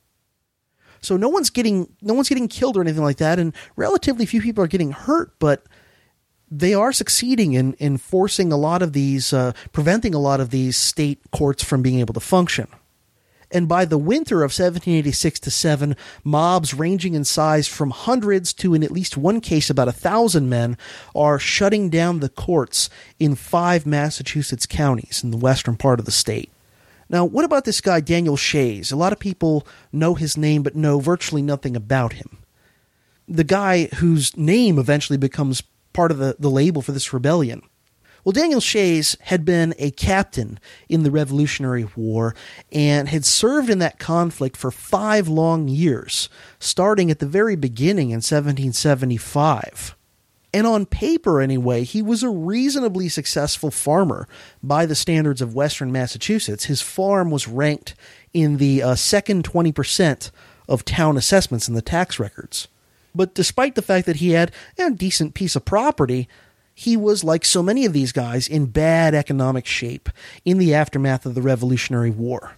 So no one's getting killed or anything like that, and relatively few people are getting hurt, but they are succeeding in forcing a lot of these, preventing a lot of these state courts from being able to function. And by the winter of 1786-7, mobs ranging in size from hundreds to, in at least one case, about 1,000 men are shutting down the courts in 5 Massachusetts counties in the western part of the state. Now, what about this guy, Daniel Shays? A lot of people know his name but know virtually nothing about him. The guy whose name eventually becomes part of the label for this rebellion. Well, Daniel Shays had been a captain in the Revolutionary War and had served in that conflict for 5 long years, starting at the very beginning in 1775. And on paper, anyway, he was a reasonably successful farmer by the standards of Western Massachusetts. His farm was ranked in the second 20% of town assessments in the tax records. But despite the fact that he had a decent piece of property, he was, like so many of these guys, in bad economic shape in the aftermath of the Revolutionary War.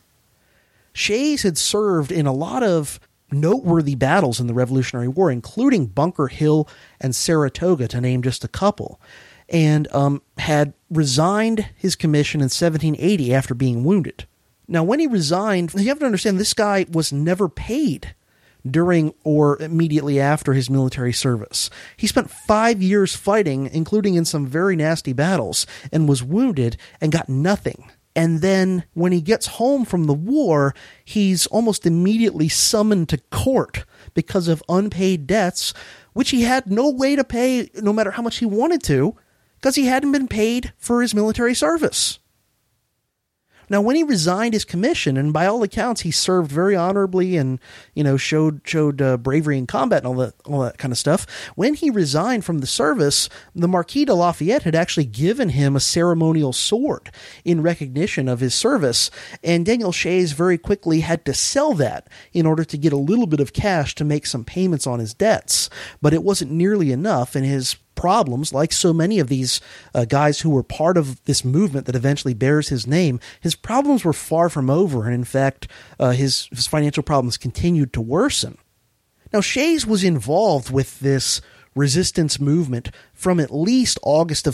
Shays had served in a lot of noteworthy battles in the Revolutionary War, including Bunker Hill and Saratoga, to name just a couple, and had resigned his commission in 1780 after being wounded. Now, when he resigned, you have to understand this guy was never paid during or immediately after his military service. He spent 5 years fighting, including in some very nasty battles, and was wounded and got nothing. And then when he gets home from the war, he's almost immediately summoned to court because of unpaid debts, which he had no way to pay no matter how much he wanted to, because he hadn't been paid for his military service. Now, when he resigned his commission, and by all accounts he served very honorably and, showed bravery in combat and all that kind of stuff, when he resigned from the service, the Marquis de Lafayette had actually given him a ceremonial sword in recognition of his service, and Daniel Shays very quickly had to sell that in order to get a little bit of cash to make some payments on his debts. But it wasn't nearly enough, and his problems, like so many of these guys who were part of this movement that eventually bears his name, his problems were far from over, and in fact, his financial problems continued to worsen. Now, Shays was involved with this resistance movement from at least August of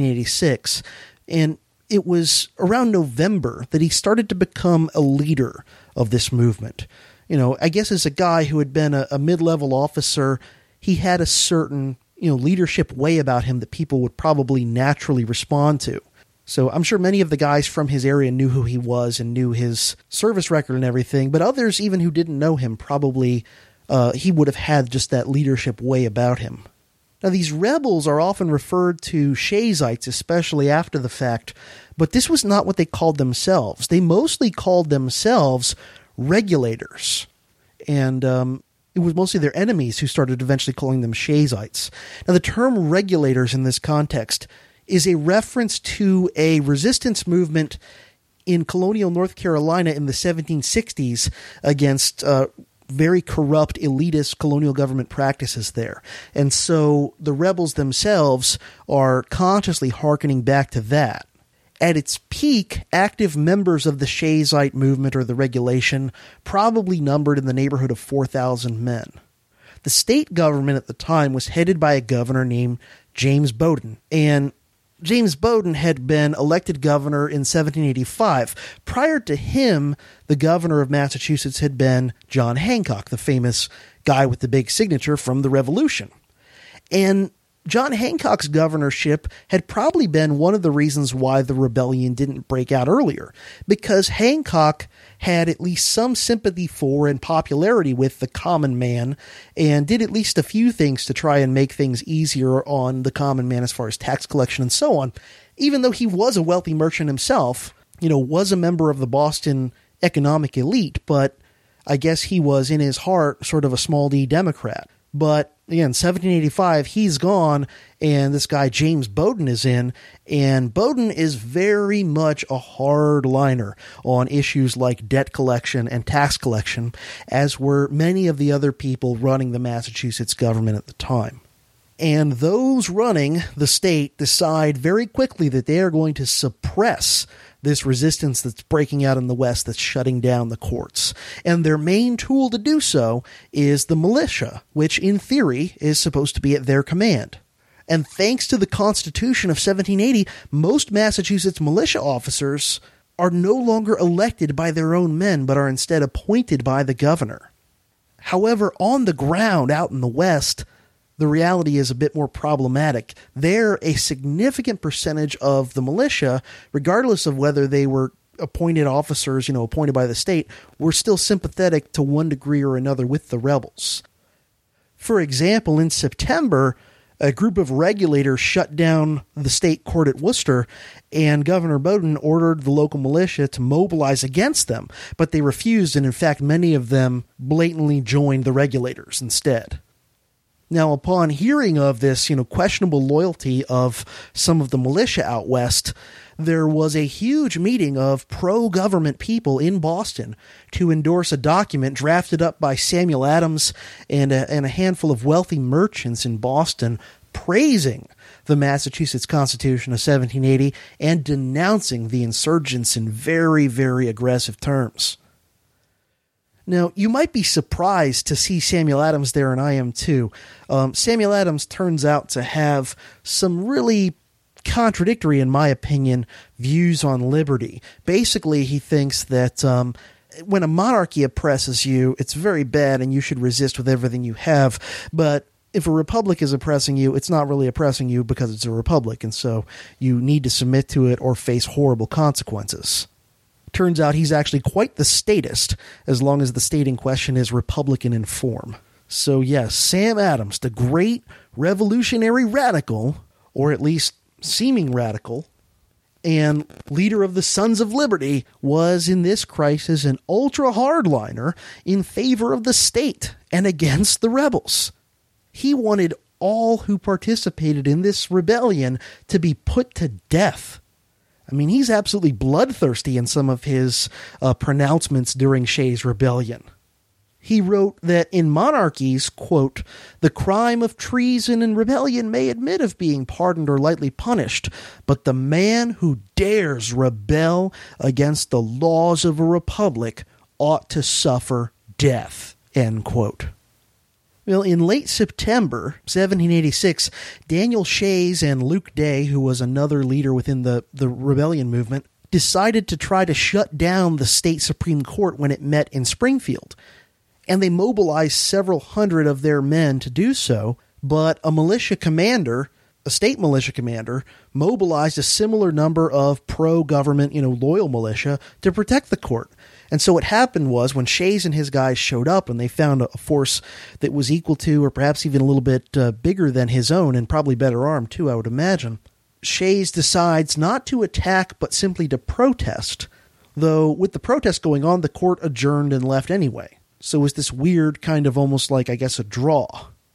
1786, and it was around November that he started to become a leader of this movement. I guess as a guy who had been a mid-level officer, he had a certain, leadership way about him that people would probably naturally respond to. So I'm sure many of the guys from his area knew who he was and knew his service record and everything, but others, even who didn't know him, probably he would have had just that leadership way about him. Now, these rebels are often referred to Shayites, especially after the fact, but this was not what they called themselves. They mostly called themselves regulators, and it was mostly their enemies who started eventually calling them Shayites. Now, the term regulators in this context is a reference to a resistance movement in colonial North Carolina in the 1760s against very corrupt, elitist colonial government practices there. And so the rebels themselves are consciously hearkening back to that. At its peak, active members of the Shayite movement or the regulation probably numbered in the neighborhood of 4,000 men. The state government at the time was headed by a governor named James Bowdoin, and James Bowdoin had been elected governor in 1785. Prior to him, the governor of Massachusetts had been John Hancock, the famous guy with the big signature from the Revolution. And John Hancock's governorship had probably been one of the reasons why the rebellion didn't break out earlier, because Hancock had at least some sympathy for and popularity with the common man, and did at least a few things to try and make things easier on the common man as far as tax collection and so on. Even though he was a wealthy merchant himself, was a member of the Boston economic elite, but I guess he was in his heart sort of a small d Democrat. But again, 1785, he's gone, and this guy James Bowdoin is in, and Bowdoin is very much a hardliner on issues like debt collection and tax collection, as were many of the other people running the Massachusetts government at the time. And those running the state decide very quickly that they are going to suppress this resistance that's breaking out in the West that's shutting down the courts. And their main tool to do so is the militia, which in theory is supposed to be at their command. And thanks to the Constitution of 1780, most Massachusetts militia officers are no longer elected by their own men, but are instead appointed by the governor. However, on the ground out in the West, the reality is a bit more problematic. There, a significant percentage of the militia, regardless of whether they were appointed officers, appointed by the state, were still sympathetic to one degree or another with the rebels. For example, in September, a group of regulators shut down the state court at Worcester, and Governor Bowdoin ordered the local militia to mobilize against them, but they refused, and in fact, many of them blatantly joined the regulators instead. Now, upon hearing of this, questionable loyalty of some of the militia out west, there was a huge meeting of pro-government people in Boston to endorse a document drafted up by Samuel Adams and a handful of wealthy merchants in Boston praising the Massachusetts Constitution of 1780 and denouncing the insurgents in very, very aggressive terms. Now, you might be surprised to see Samuel Adams there, and I am too. Samuel Adams turns out to have some really contradictory, in my opinion, views on liberty. Basically, he thinks that when a monarchy oppresses you, it's very bad and you should resist with everything you have. But if a republic is oppressing you, it's not really oppressing you because it's a republic, and so you need to submit to it or face horrible consequences. Turns out he's actually quite the statist, as long as the state in question is Republican in form. So yes, Sam Adams, the great revolutionary radical, or at least seeming radical, and leader of the Sons of Liberty, was in this crisis an ultra-hardliner in favor of the state and against the rebels. He wanted all who participated in this rebellion to be put to death. I mean, he's absolutely bloodthirsty in some of his pronouncements during Shays' rebellion. He wrote that in monarchies, quote, "the crime of treason and rebellion may admit of being pardoned or lightly punished, but the man who dares rebel against the laws of a republic ought to suffer death," end quote. Well, in late September 1786, Daniel Shays and Luke Day, who was another leader within the rebellion movement, decided to try to shut down the state Supreme Court when it met in Springfield. And they mobilized several hundred of their men to do so, but a state militia commander, mobilized a similar number of pro-government, loyal militia to protect the court. And so what happened was, when Shays and his guys showed up and they found a force that was equal to, or perhaps even a little bit bigger than his own, and probably better armed too, I would imagine, Shays decides not to attack, but simply to protest. Though with the protest going on, the court adjourned and left anyway. So it was this weird kind of almost like, I guess, a draw.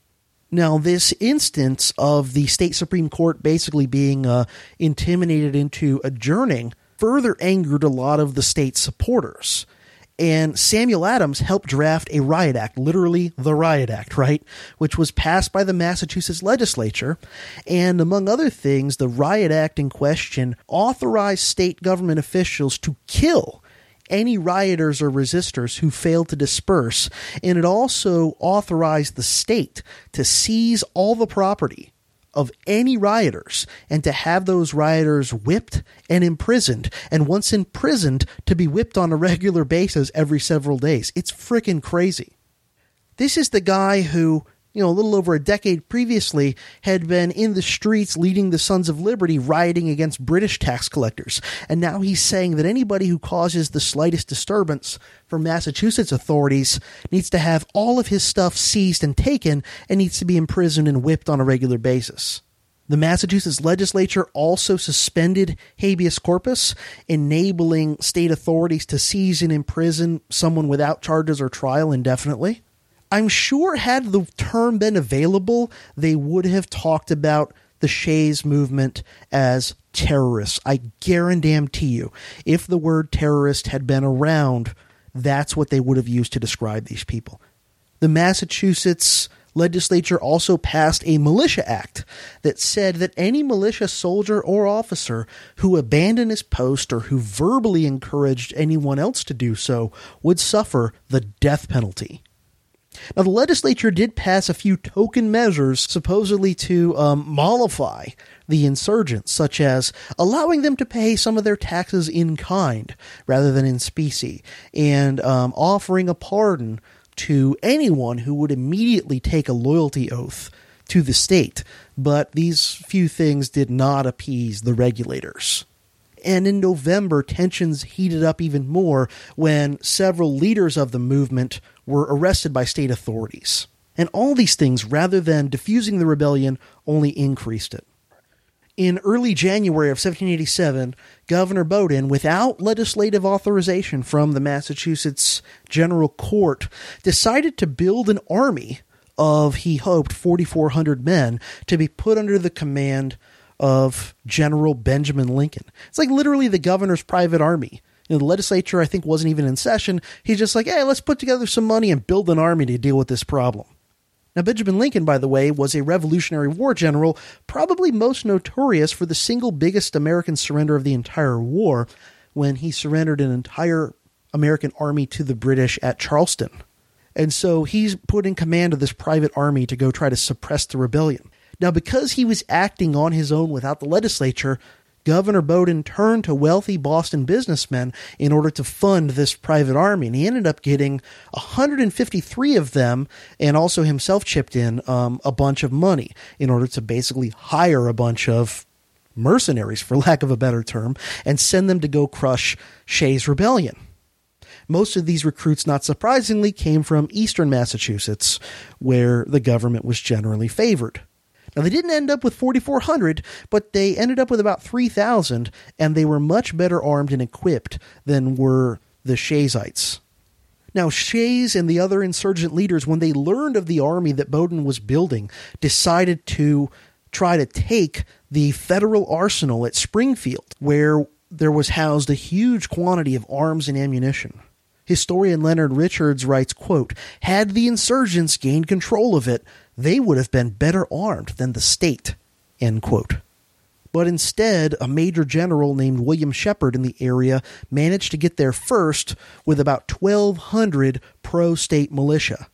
Now, this instance of the state Supreme Court basically being intimidated into adjourning further angered a lot of the state's supporters. And Samuel Adams helped draft a riot act, literally the riot act, right? Which was passed by the Massachusetts legislature. And among other things, the riot act in question authorized state government officials to kill any rioters or resistors who failed to disperse. And it also authorized the state to seize all the property of any rioters and to have those rioters whipped and imprisoned, and once imprisoned, to be whipped on a regular basis every several days. It's freaking crazy. This is the guy who, a little over a decade previously had been in the streets leading the Sons of Liberty rioting against British tax collectors. And now he's saying that anybody who causes the slightest disturbance for Massachusetts authorities needs to have all of his stuff seized and taken and needs to be imprisoned and whipped on a regular basis. The Massachusetts legislature also suspended habeas corpus, enabling state authorities to seize and imprison someone without charges or trial indefinitely. I'm sure had the term been available, they would have talked about the Shays movement as terrorists. I guarantee you, if the word terrorist had been around, that's what they would have used to describe these people. The Massachusetts legislature also passed a militia act that said that any militia soldier or officer who abandoned his post or who verbally encouraged anyone else to do so would suffer the death penalty. Now, the legislature did pass a few token measures supposedly to mollify the insurgents, such as allowing them to pay some of their taxes in kind rather than in specie, and offering a pardon to anyone who would immediately take a loyalty oath to the state. But these few things did not appease the regulators. And in November, tensions heated up even more when several leaders of the movement were arrested by state authorities. And all these things, rather than diffusing the rebellion, only increased it. In early January of 1787, Governor Bowdoin, without legislative authorization from the Massachusetts General Court, decided to build an army of, he hoped, 4,400 men to be put under the command of General Benjamin Lincoln. It's like literally the governor's private army. The legislature, I think, wasn't even in session. He's just like, hey, let's put together some money and build an army to deal with this problem. Now, Benjamin Lincoln, by the way, was a Revolutionary War general, probably most notorious for the single biggest American surrender of the entire war, when he surrendered an entire American army to the British at Charleston. And so he's put in command of this private army to go try to suppress the rebellion. Now, because he was acting on his own without the legislature, Governor Bowdoin turned to wealthy Boston businessmen in order to fund this private army, and he ended up getting 153 of them, and also himself chipped in a bunch of money in order to basically hire a bunch of mercenaries, for lack of a better term, and send them to go crush Shays' rebellion. Most of these recruits, not surprisingly, came from eastern Massachusetts, where the government was generally favored. Now, they didn't end up with 4,400, but they ended up with about 3,000, and they were much better armed and equipped than were the Shayites. Now, Shays and the other insurgent leaders, when they learned of the army that Bowdoin was building, decided to try to take the federal arsenal at Springfield, where there was housed a huge quantity of arms and ammunition. Historian Leonard Richards writes, quote, "Had the insurgents gained control of it, they would have been better armed than the state," end quote. But instead, a major general named William Shepard in the area managed to get there first with about 1,200 pro-state militia.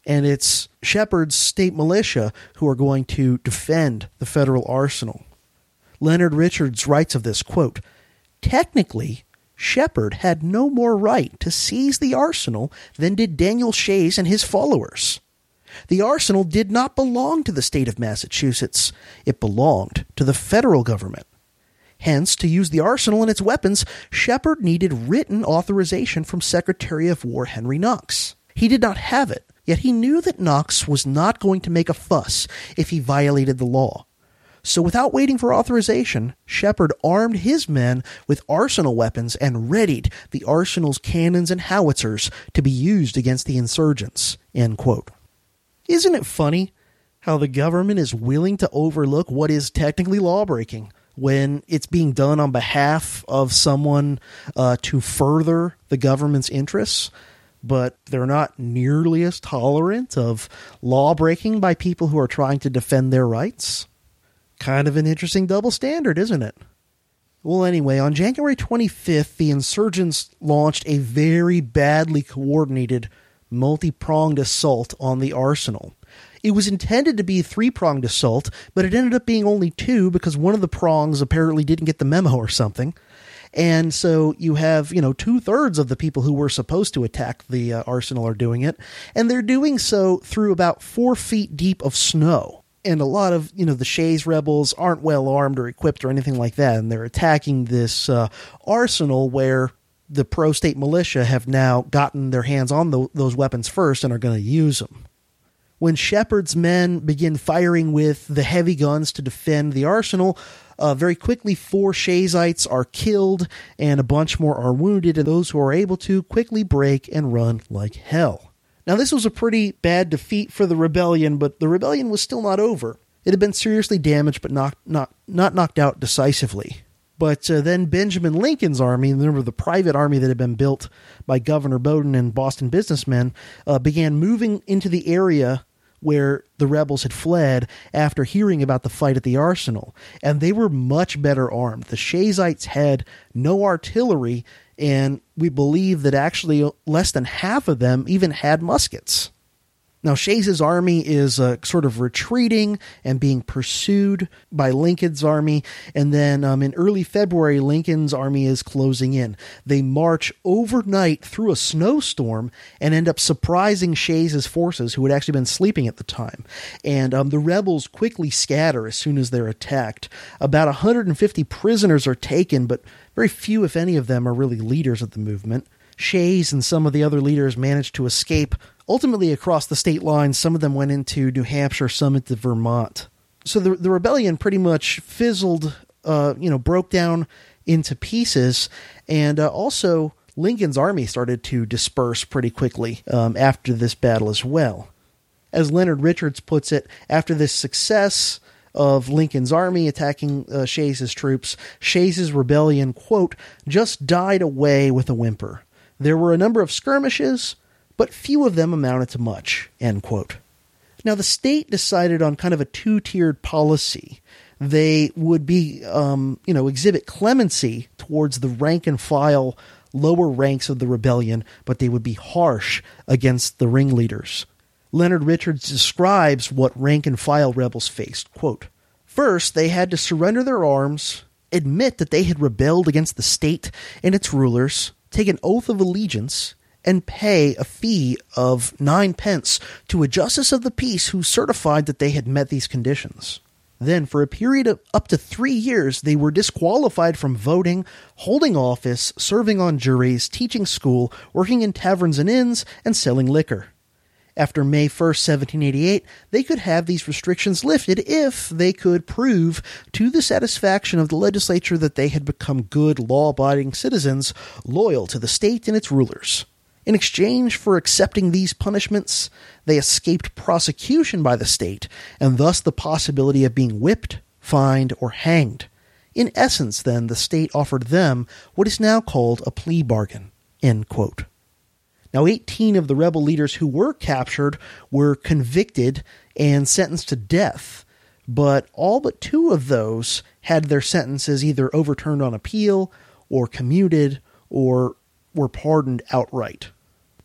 And it's Shepard's state militia who are going to defend the federal arsenal. Leonard Richards writes of this, quote, "Technically, Shepard had no more right to seize the arsenal than did Daniel Shays and his followers. The arsenal did not belong to the state of Massachusetts. It belonged to the federal government. Hence, to use the arsenal and its weapons, Shepard needed written authorization from Secretary of War Henry Knox. He did not have it, yet he knew that Knox was not going to make a fuss if he violated the law. So without waiting for authorization, Shepard armed his men with arsenal weapons and readied the arsenal's cannons and howitzers to be used against the insurgents." End quote. Isn't it funny how the government is willing to overlook what is technically lawbreaking when it's being done on behalf of someone to further the government's interests? But they're not nearly as tolerant of law-breaking by people who are trying to defend their rights. Kind of an interesting double standard, isn't it? Well, anyway, on January 25th, the insurgents launched a very badly coordinated, multi-pronged assault on the arsenal. It was intended to be a three-pronged assault, but it ended up being only two because one of the prongs apparently didn't get the memo or something. And so you have, 2/3 of the people who were supposed to attack the arsenal are doing it. And they're doing so through about 4 feet deep of snow. And a lot of, the Shays rebels aren't well armed or equipped or anything like that. And they're attacking this arsenal where the pro-state militia have now gotten their hands on those weapons first and are going to use them. When Shepard's men begin firing with the heavy guns to defend the arsenal, very quickly 4 Shayites are killed and a bunch more are wounded, and those who are able to quickly break and run like hell. Now, this was a pretty bad defeat for the rebellion, but the rebellion was still not over. It had been seriously damaged, but not knocked out decisively. But then Benjamin Lincoln's army, remember the private army that had been built by Governor Bowdoin and Boston businessmen, began moving into the area where the rebels had fled after hearing about the fight at the arsenal. And they were much better armed. The Shayites had no artillery, and we believe that actually less than half of them even had muskets. Now, Shays' army is sort of retreating and being pursued by Lincoln's army. And then in early February, Lincoln's army is closing in. They march overnight through a snowstorm and end up surprising Shays' forces, who had actually been sleeping at the time. And the rebels quickly scatter as soon as they're attacked. About 150 prisoners are taken, but very few, if any of them, are really leaders of the movement. Shays and some of the other leaders managed to escape, ultimately across the state lines. Some of them went into New Hampshire, some into Vermont. So the rebellion pretty much fizzled, broke down into pieces. And also Lincoln's army started to disperse pretty quickly after this battle as well. As Leonard Richards puts it, after this success of Lincoln's army attacking Shays' troops, Shays' rebellion, quote, just died away with a whimper. There were a number of skirmishes, but few of them amounted to much, end quote. Now, the state decided on kind of a 2-tiered policy. They would be, exhibit clemency towards the rank and file lower ranks of the rebellion, but they would be harsh against the ringleaders. Leonard Richards describes what rank and file rebels faced, quote, first, they had to surrender their arms, admit that they had rebelled against the state and its rulers, take an oath of allegiance, and pay a fee of 9 pence to a justice of the peace who certified that they had met these conditions. Then, for a period of up to 3 years, they were disqualified from voting, holding office, serving on juries, teaching school, working in taverns and inns, and selling liquor. After May 1st, 1788, they could have these restrictions lifted if they could prove to the satisfaction of the legislature that they had become good, law-abiding citizens loyal to the state and its rulers. In exchange for accepting these punishments, they escaped prosecution by the state, and thus the possibility of being whipped, fined, or hanged. In essence, then, the state offered them what is now called a plea bargain, end quote. Now, 18 of the rebel leaders who were captured were convicted and sentenced to death, but all but 2 of those had their sentences either overturned on appeal or commuted or were pardoned outright.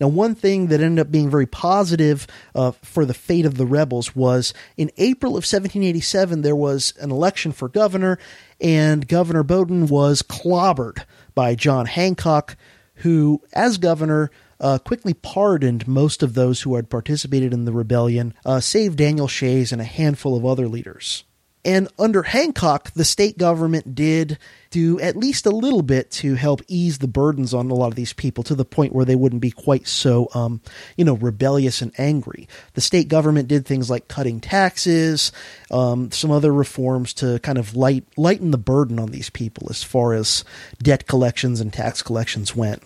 Now, one thing that ended up being very positive for the fate of the rebels was in April of 1787, there was an election for governor, and Governor Bowdoin was clobbered by John Hancock, who, as governor, quickly pardoned most of those who had participated in the rebellion, save Daniel Shays and a handful of other leaders. And under Hancock, the state government did do at least a little bit to help ease the burdens on a lot of these people to the point where they wouldn't be quite so, rebellious and angry. The state government did things like cutting taxes, some other reforms to kind of lighten the burden on these people as far as debt collections and tax collections went.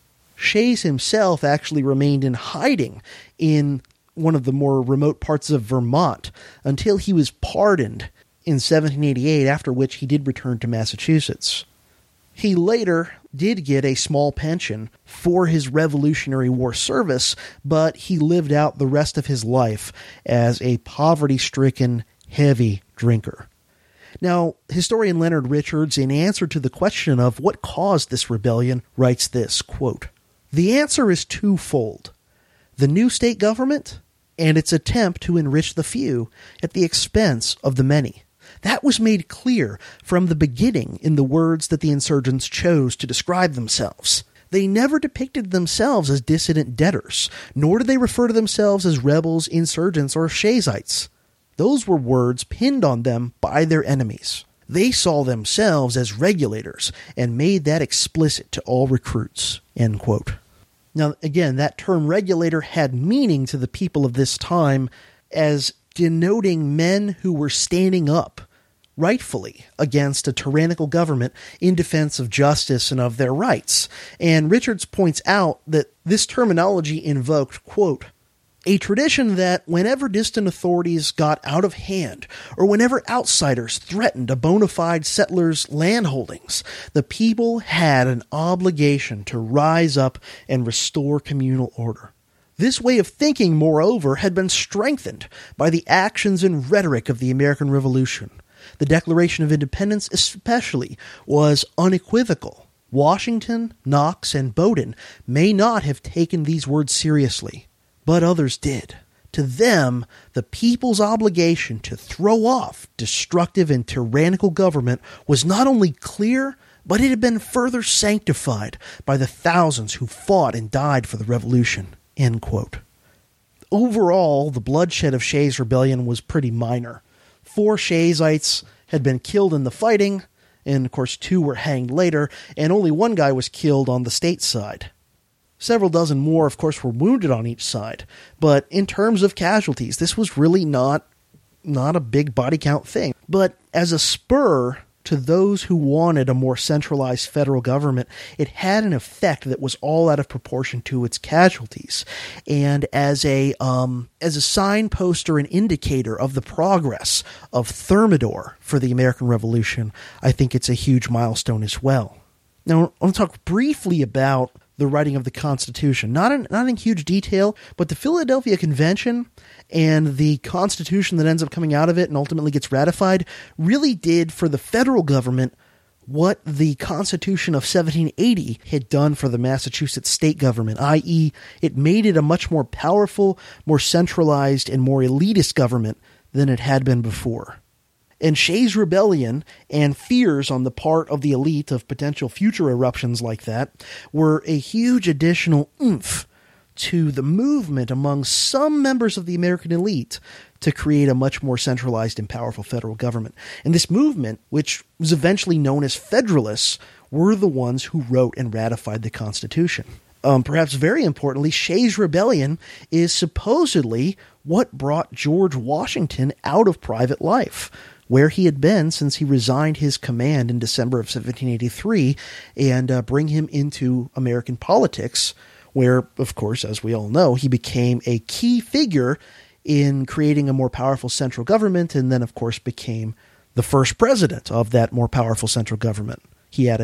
Shays himself actually remained in hiding in one of the more remote parts of Vermont until he was pardoned in 1788, after which he did return to Massachusetts. He later did get a small pension for his Revolutionary War service, but he lived out the rest of his life as a poverty-stricken, heavy drinker. Now, historian Leonard Richards, in answer to the question of what caused this rebellion, writes this, quote, "The answer is twofold. The new state government and its attempt to enrich the few at the expense of the many. That was made clear from the beginning in the words that the insurgents chose to describe themselves. They never depicted themselves as dissident debtors, nor did they refer to themselves as rebels, insurgents, or Shayites. Those were words pinned on them by their enemies. They saw themselves as regulators and made that explicit to all recruits." End quote. Now, again, that term regulator had meaning to the people of this time as denoting men who were standing up rightfully against a tyrannical government in defense of justice and of their rights. And Richards points out that this terminology invoked, quote, "a tradition that whenever distant authorities got out of hand, or whenever outsiders threatened a bona fide settler's landholdings, the people had an obligation to rise up and restore communal order. This way of thinking, moreover, had been strengthened by the actions and rhetoric of the American Revolution. The Declaration of Independence especially was unequivocal. Washington, Knox, and Bowdoin may not have taken these words seriously, but others did. To them, the people's obligation to throw off destructive and tyrannical government was not only clear, but it had been further sanctified by the thousands who fought and died for the Revolution." End quote. Overall, the bloodshed of Shays' rebellion was pretty minor. 4 Shayites had been killed in the fighting, and of course 2 were hanged later, and only 1 guy was killed on the state side. Several dozen more, of course, were wounded on each side, but in terms of casualties, this was really not a big body count thing. But as a spur to those who wanted a more centralized federal government, it had an effect that was all out of proportion to its casualties. And as a signpost or an indicator of the progress of Thermidor for the American Revolution, I think it's a huge milestone as well. Now, I want to talk briefly about the writing of the Constitution. Not in huge detail, but the Philadelphia Convention and the Constitution that ends up coming out of it and ultimately gets ratified really did for the federal government what the Constitution of 1780 had done for the Massachusetts state government, i.e., it made it a much more powerful, more centralized, and more elitist government than it had been before. And Shays' rebellion and fears on the part of the elite of potential future eruptions like that were a huge additional oomph to the movement among some members of the American elite to create a much more centralized and powerful federal government. And this movement, which was eventually known as Federalists, were the ones who wrote and ratified the Constitution. Perhaps very importantly, Shays' rebellion is supposedly what brought George Washington out of private life, where he had been since he resigned his command in December of 1783, and bring him into American politics, where, of course, as we all know, he became a key figure in creating a more powerful central government, and then, of course, became the first president of that more powerful central government. He had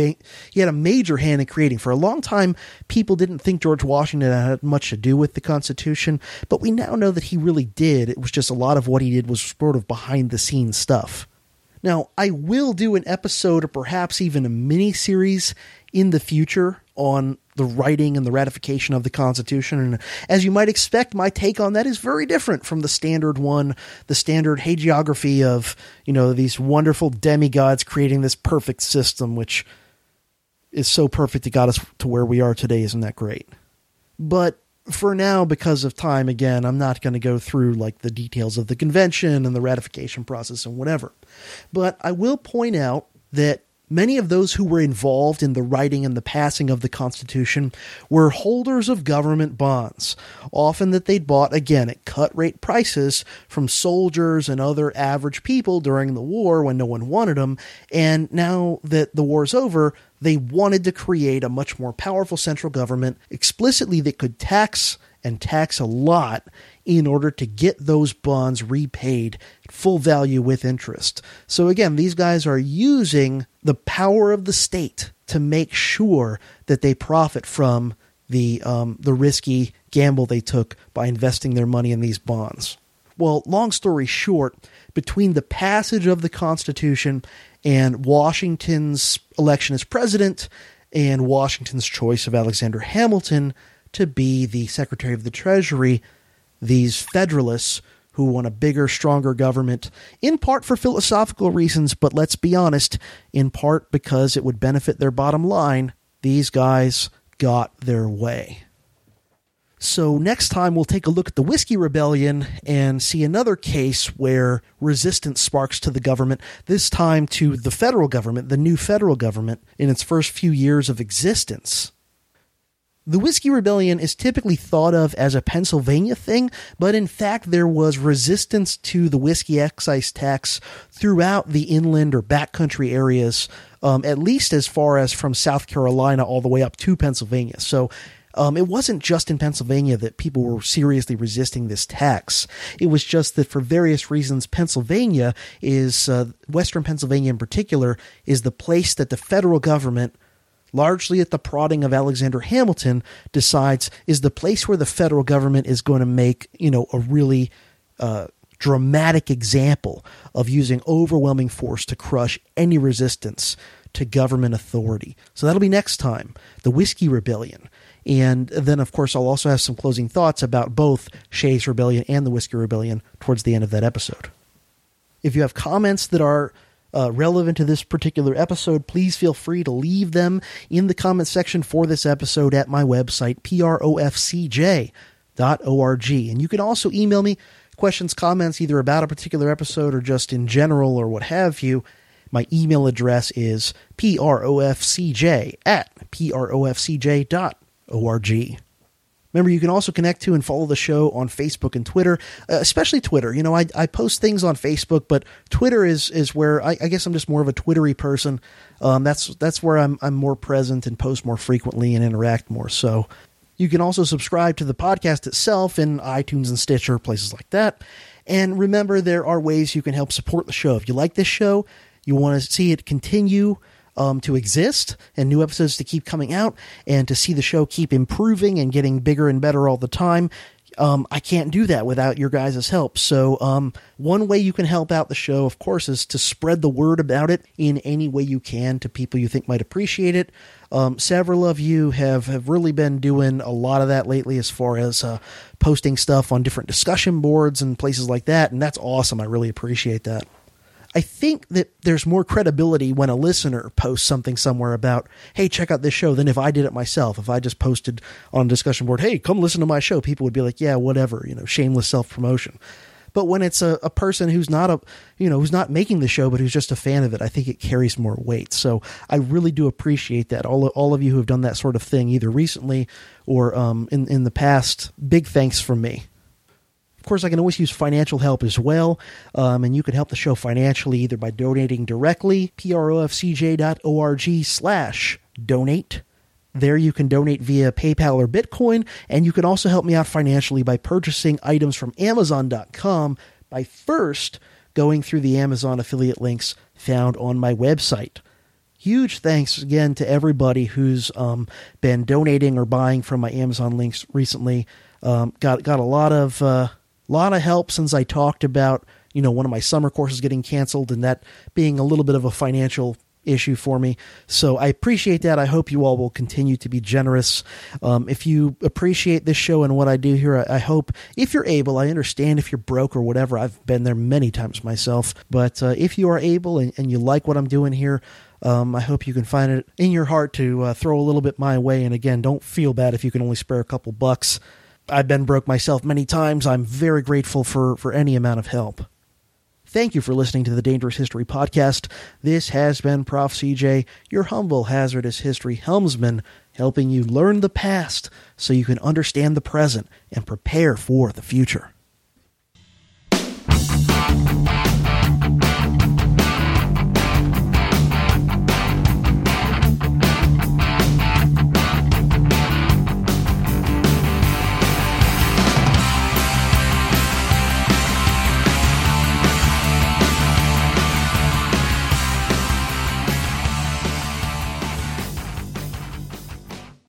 a major hand in creating. For a long time, people didn't think George Washington had much to do with the Constitution, but we now know that he really did. It was just a lot of what he did was sort of behind-the-scenes stuff. Now, I will do an episode or perhaps even a mini-series in the future on the writing and the ratification of the Constitution. And as you might expect, my take on that is very different from the standard one, the standard hagiography of, these wonderful demigods creating this perfect system, which is so perfect it got us to where we are today. Isn't that great? But for now, because of time, again, I'm not going to go through like the details of the convention and the ratification process and whatever. But I will point out that many of those who were involved in the writing and the passing of the Constitution were holders of government bonds, often that they'd bought, again, at cut-rate prices from soldiers and other average people during the war when no one wanted them, and now that the war's over, they wanted to create a much more powerful central government explicitly that could tax and tax a lot in order to get those bonds repaid at full value with interest. So again, these guys are using the power of the state to make sure that they profit from the risky gamble they took by investing their money in these bonds. Well, long story short, between the passage of the Constitution and Washington's election as president and Washington's choice of Alexander Hamilton to be the Secretary of the Treasury, these Federalists who want a bigger, stronger government, in part for philosophical reasons, but let's be honest, in part because it would benefit their bottom line, these guys got their way. So next time we'll take a look at the Whiskey Rebellion and see another case where resistance sparks to the government, this time to the federal government, the new federal government, in its first few years of existence. The Whiskey Rebellion is typically thought of as a Pennsylvania thing, but in fact there was resistance to the whiskey excise tax throughout the inland or backcountry areas, at least as far as from South Carolina all the way up to Pennsylvania. So it wasn't just in Pennsylvania that people were seriously resisting this tax. It was just that for various reasons, Pennsylvania is, Western Pennsylvania in particular, is the place that the federal government, largely at the prodding of Alexander Hamilton, decides is the place where the federal government is going to make, a really dramatic example of using overwhelming force to crush any resistance to government authority. So that'll be next time, the Whiskey Rebellion. And then, of course, I'll also have some closing thoughts about both Shays' Rebellion and the Whiskey Rebellion towards the end of that episode. If you have comments that are relevant to this particular episode, please feel free to leave them in the comment section for this episode at my website, profcj.org. And you can also email me questions, comments, either about a particular episode or just in general or what have you. My email address is profcj@profcj.org. Remember, you can also connect to and follow the show on Facebook and Twitter, especially Twitter. I post things on Facebook, but Twitter is where I guess I'm just more of a Twittery person. That's where I'm more present and post more frequently and interact more. So you can also subscribe to the podcast itself in iTunes and Stitcher, places like that. And remember, there are ways you can help support the show. If you like this show, you want to see it continue to exist and new episodes to keep coming out and to see the show keep improving and getting bigger and better all the time, I can't do that without your guys' help. So one way you can help out the show, of course, is to spread the word about it in any way you can to people you think might appreciate it. Several of you have really been doing a lot of that lately as far as posting stuff on different discussion boards and places like that, and that's awesome. I really appreciate that. I think that there's more credibility when a listener posts something somewhere about, hey, check out this show, than if I did it myself. If I just posted on a discussion board, hey, come listen to my show, people would be like, yeah, whatever, shameless self-promotion. But when it's a person who's not who's not making the show, but who's just a fan of it, I think it carries more weight. So I really do appreciate that. All of you who have done that sort of thing, either recently or in the past, big thanks from me. Of course, I can always use financial help as well, and you can help the show financially either by donating directly, profcj.org/donate. There you can donate via PayPal or Bitcoin, and you can also help me out financially by purchasing items from Amazon.com by first going through the Amazon affiliate links found on my website. Huge thanks again to everybody who's been donating or buying from my Amazon links recently. Got a lot of help since I talked about one of my summer courses getting canceled and that being a little bit of a financial issue for me. So I appreciate that. I hope you all will continue to be generous. If you appreciate this show and what I do here, I hope, if you're able, I understand if you're broke or whatever. I've been there many times myself. But if you are able and you like what I'm doing here, I hope you can find it in your heart to throw a little bit my way. And again, don't feel bad if you can only spare a couple bucks. I've been broke myself many times. I'm very grateful for any amount of help. Thank you for listening to the Dangerous History Podcast. This has been Prof. CJ, your humble hazardous history helmsman, helping you learn the past so you can understand the present and prepare for the future.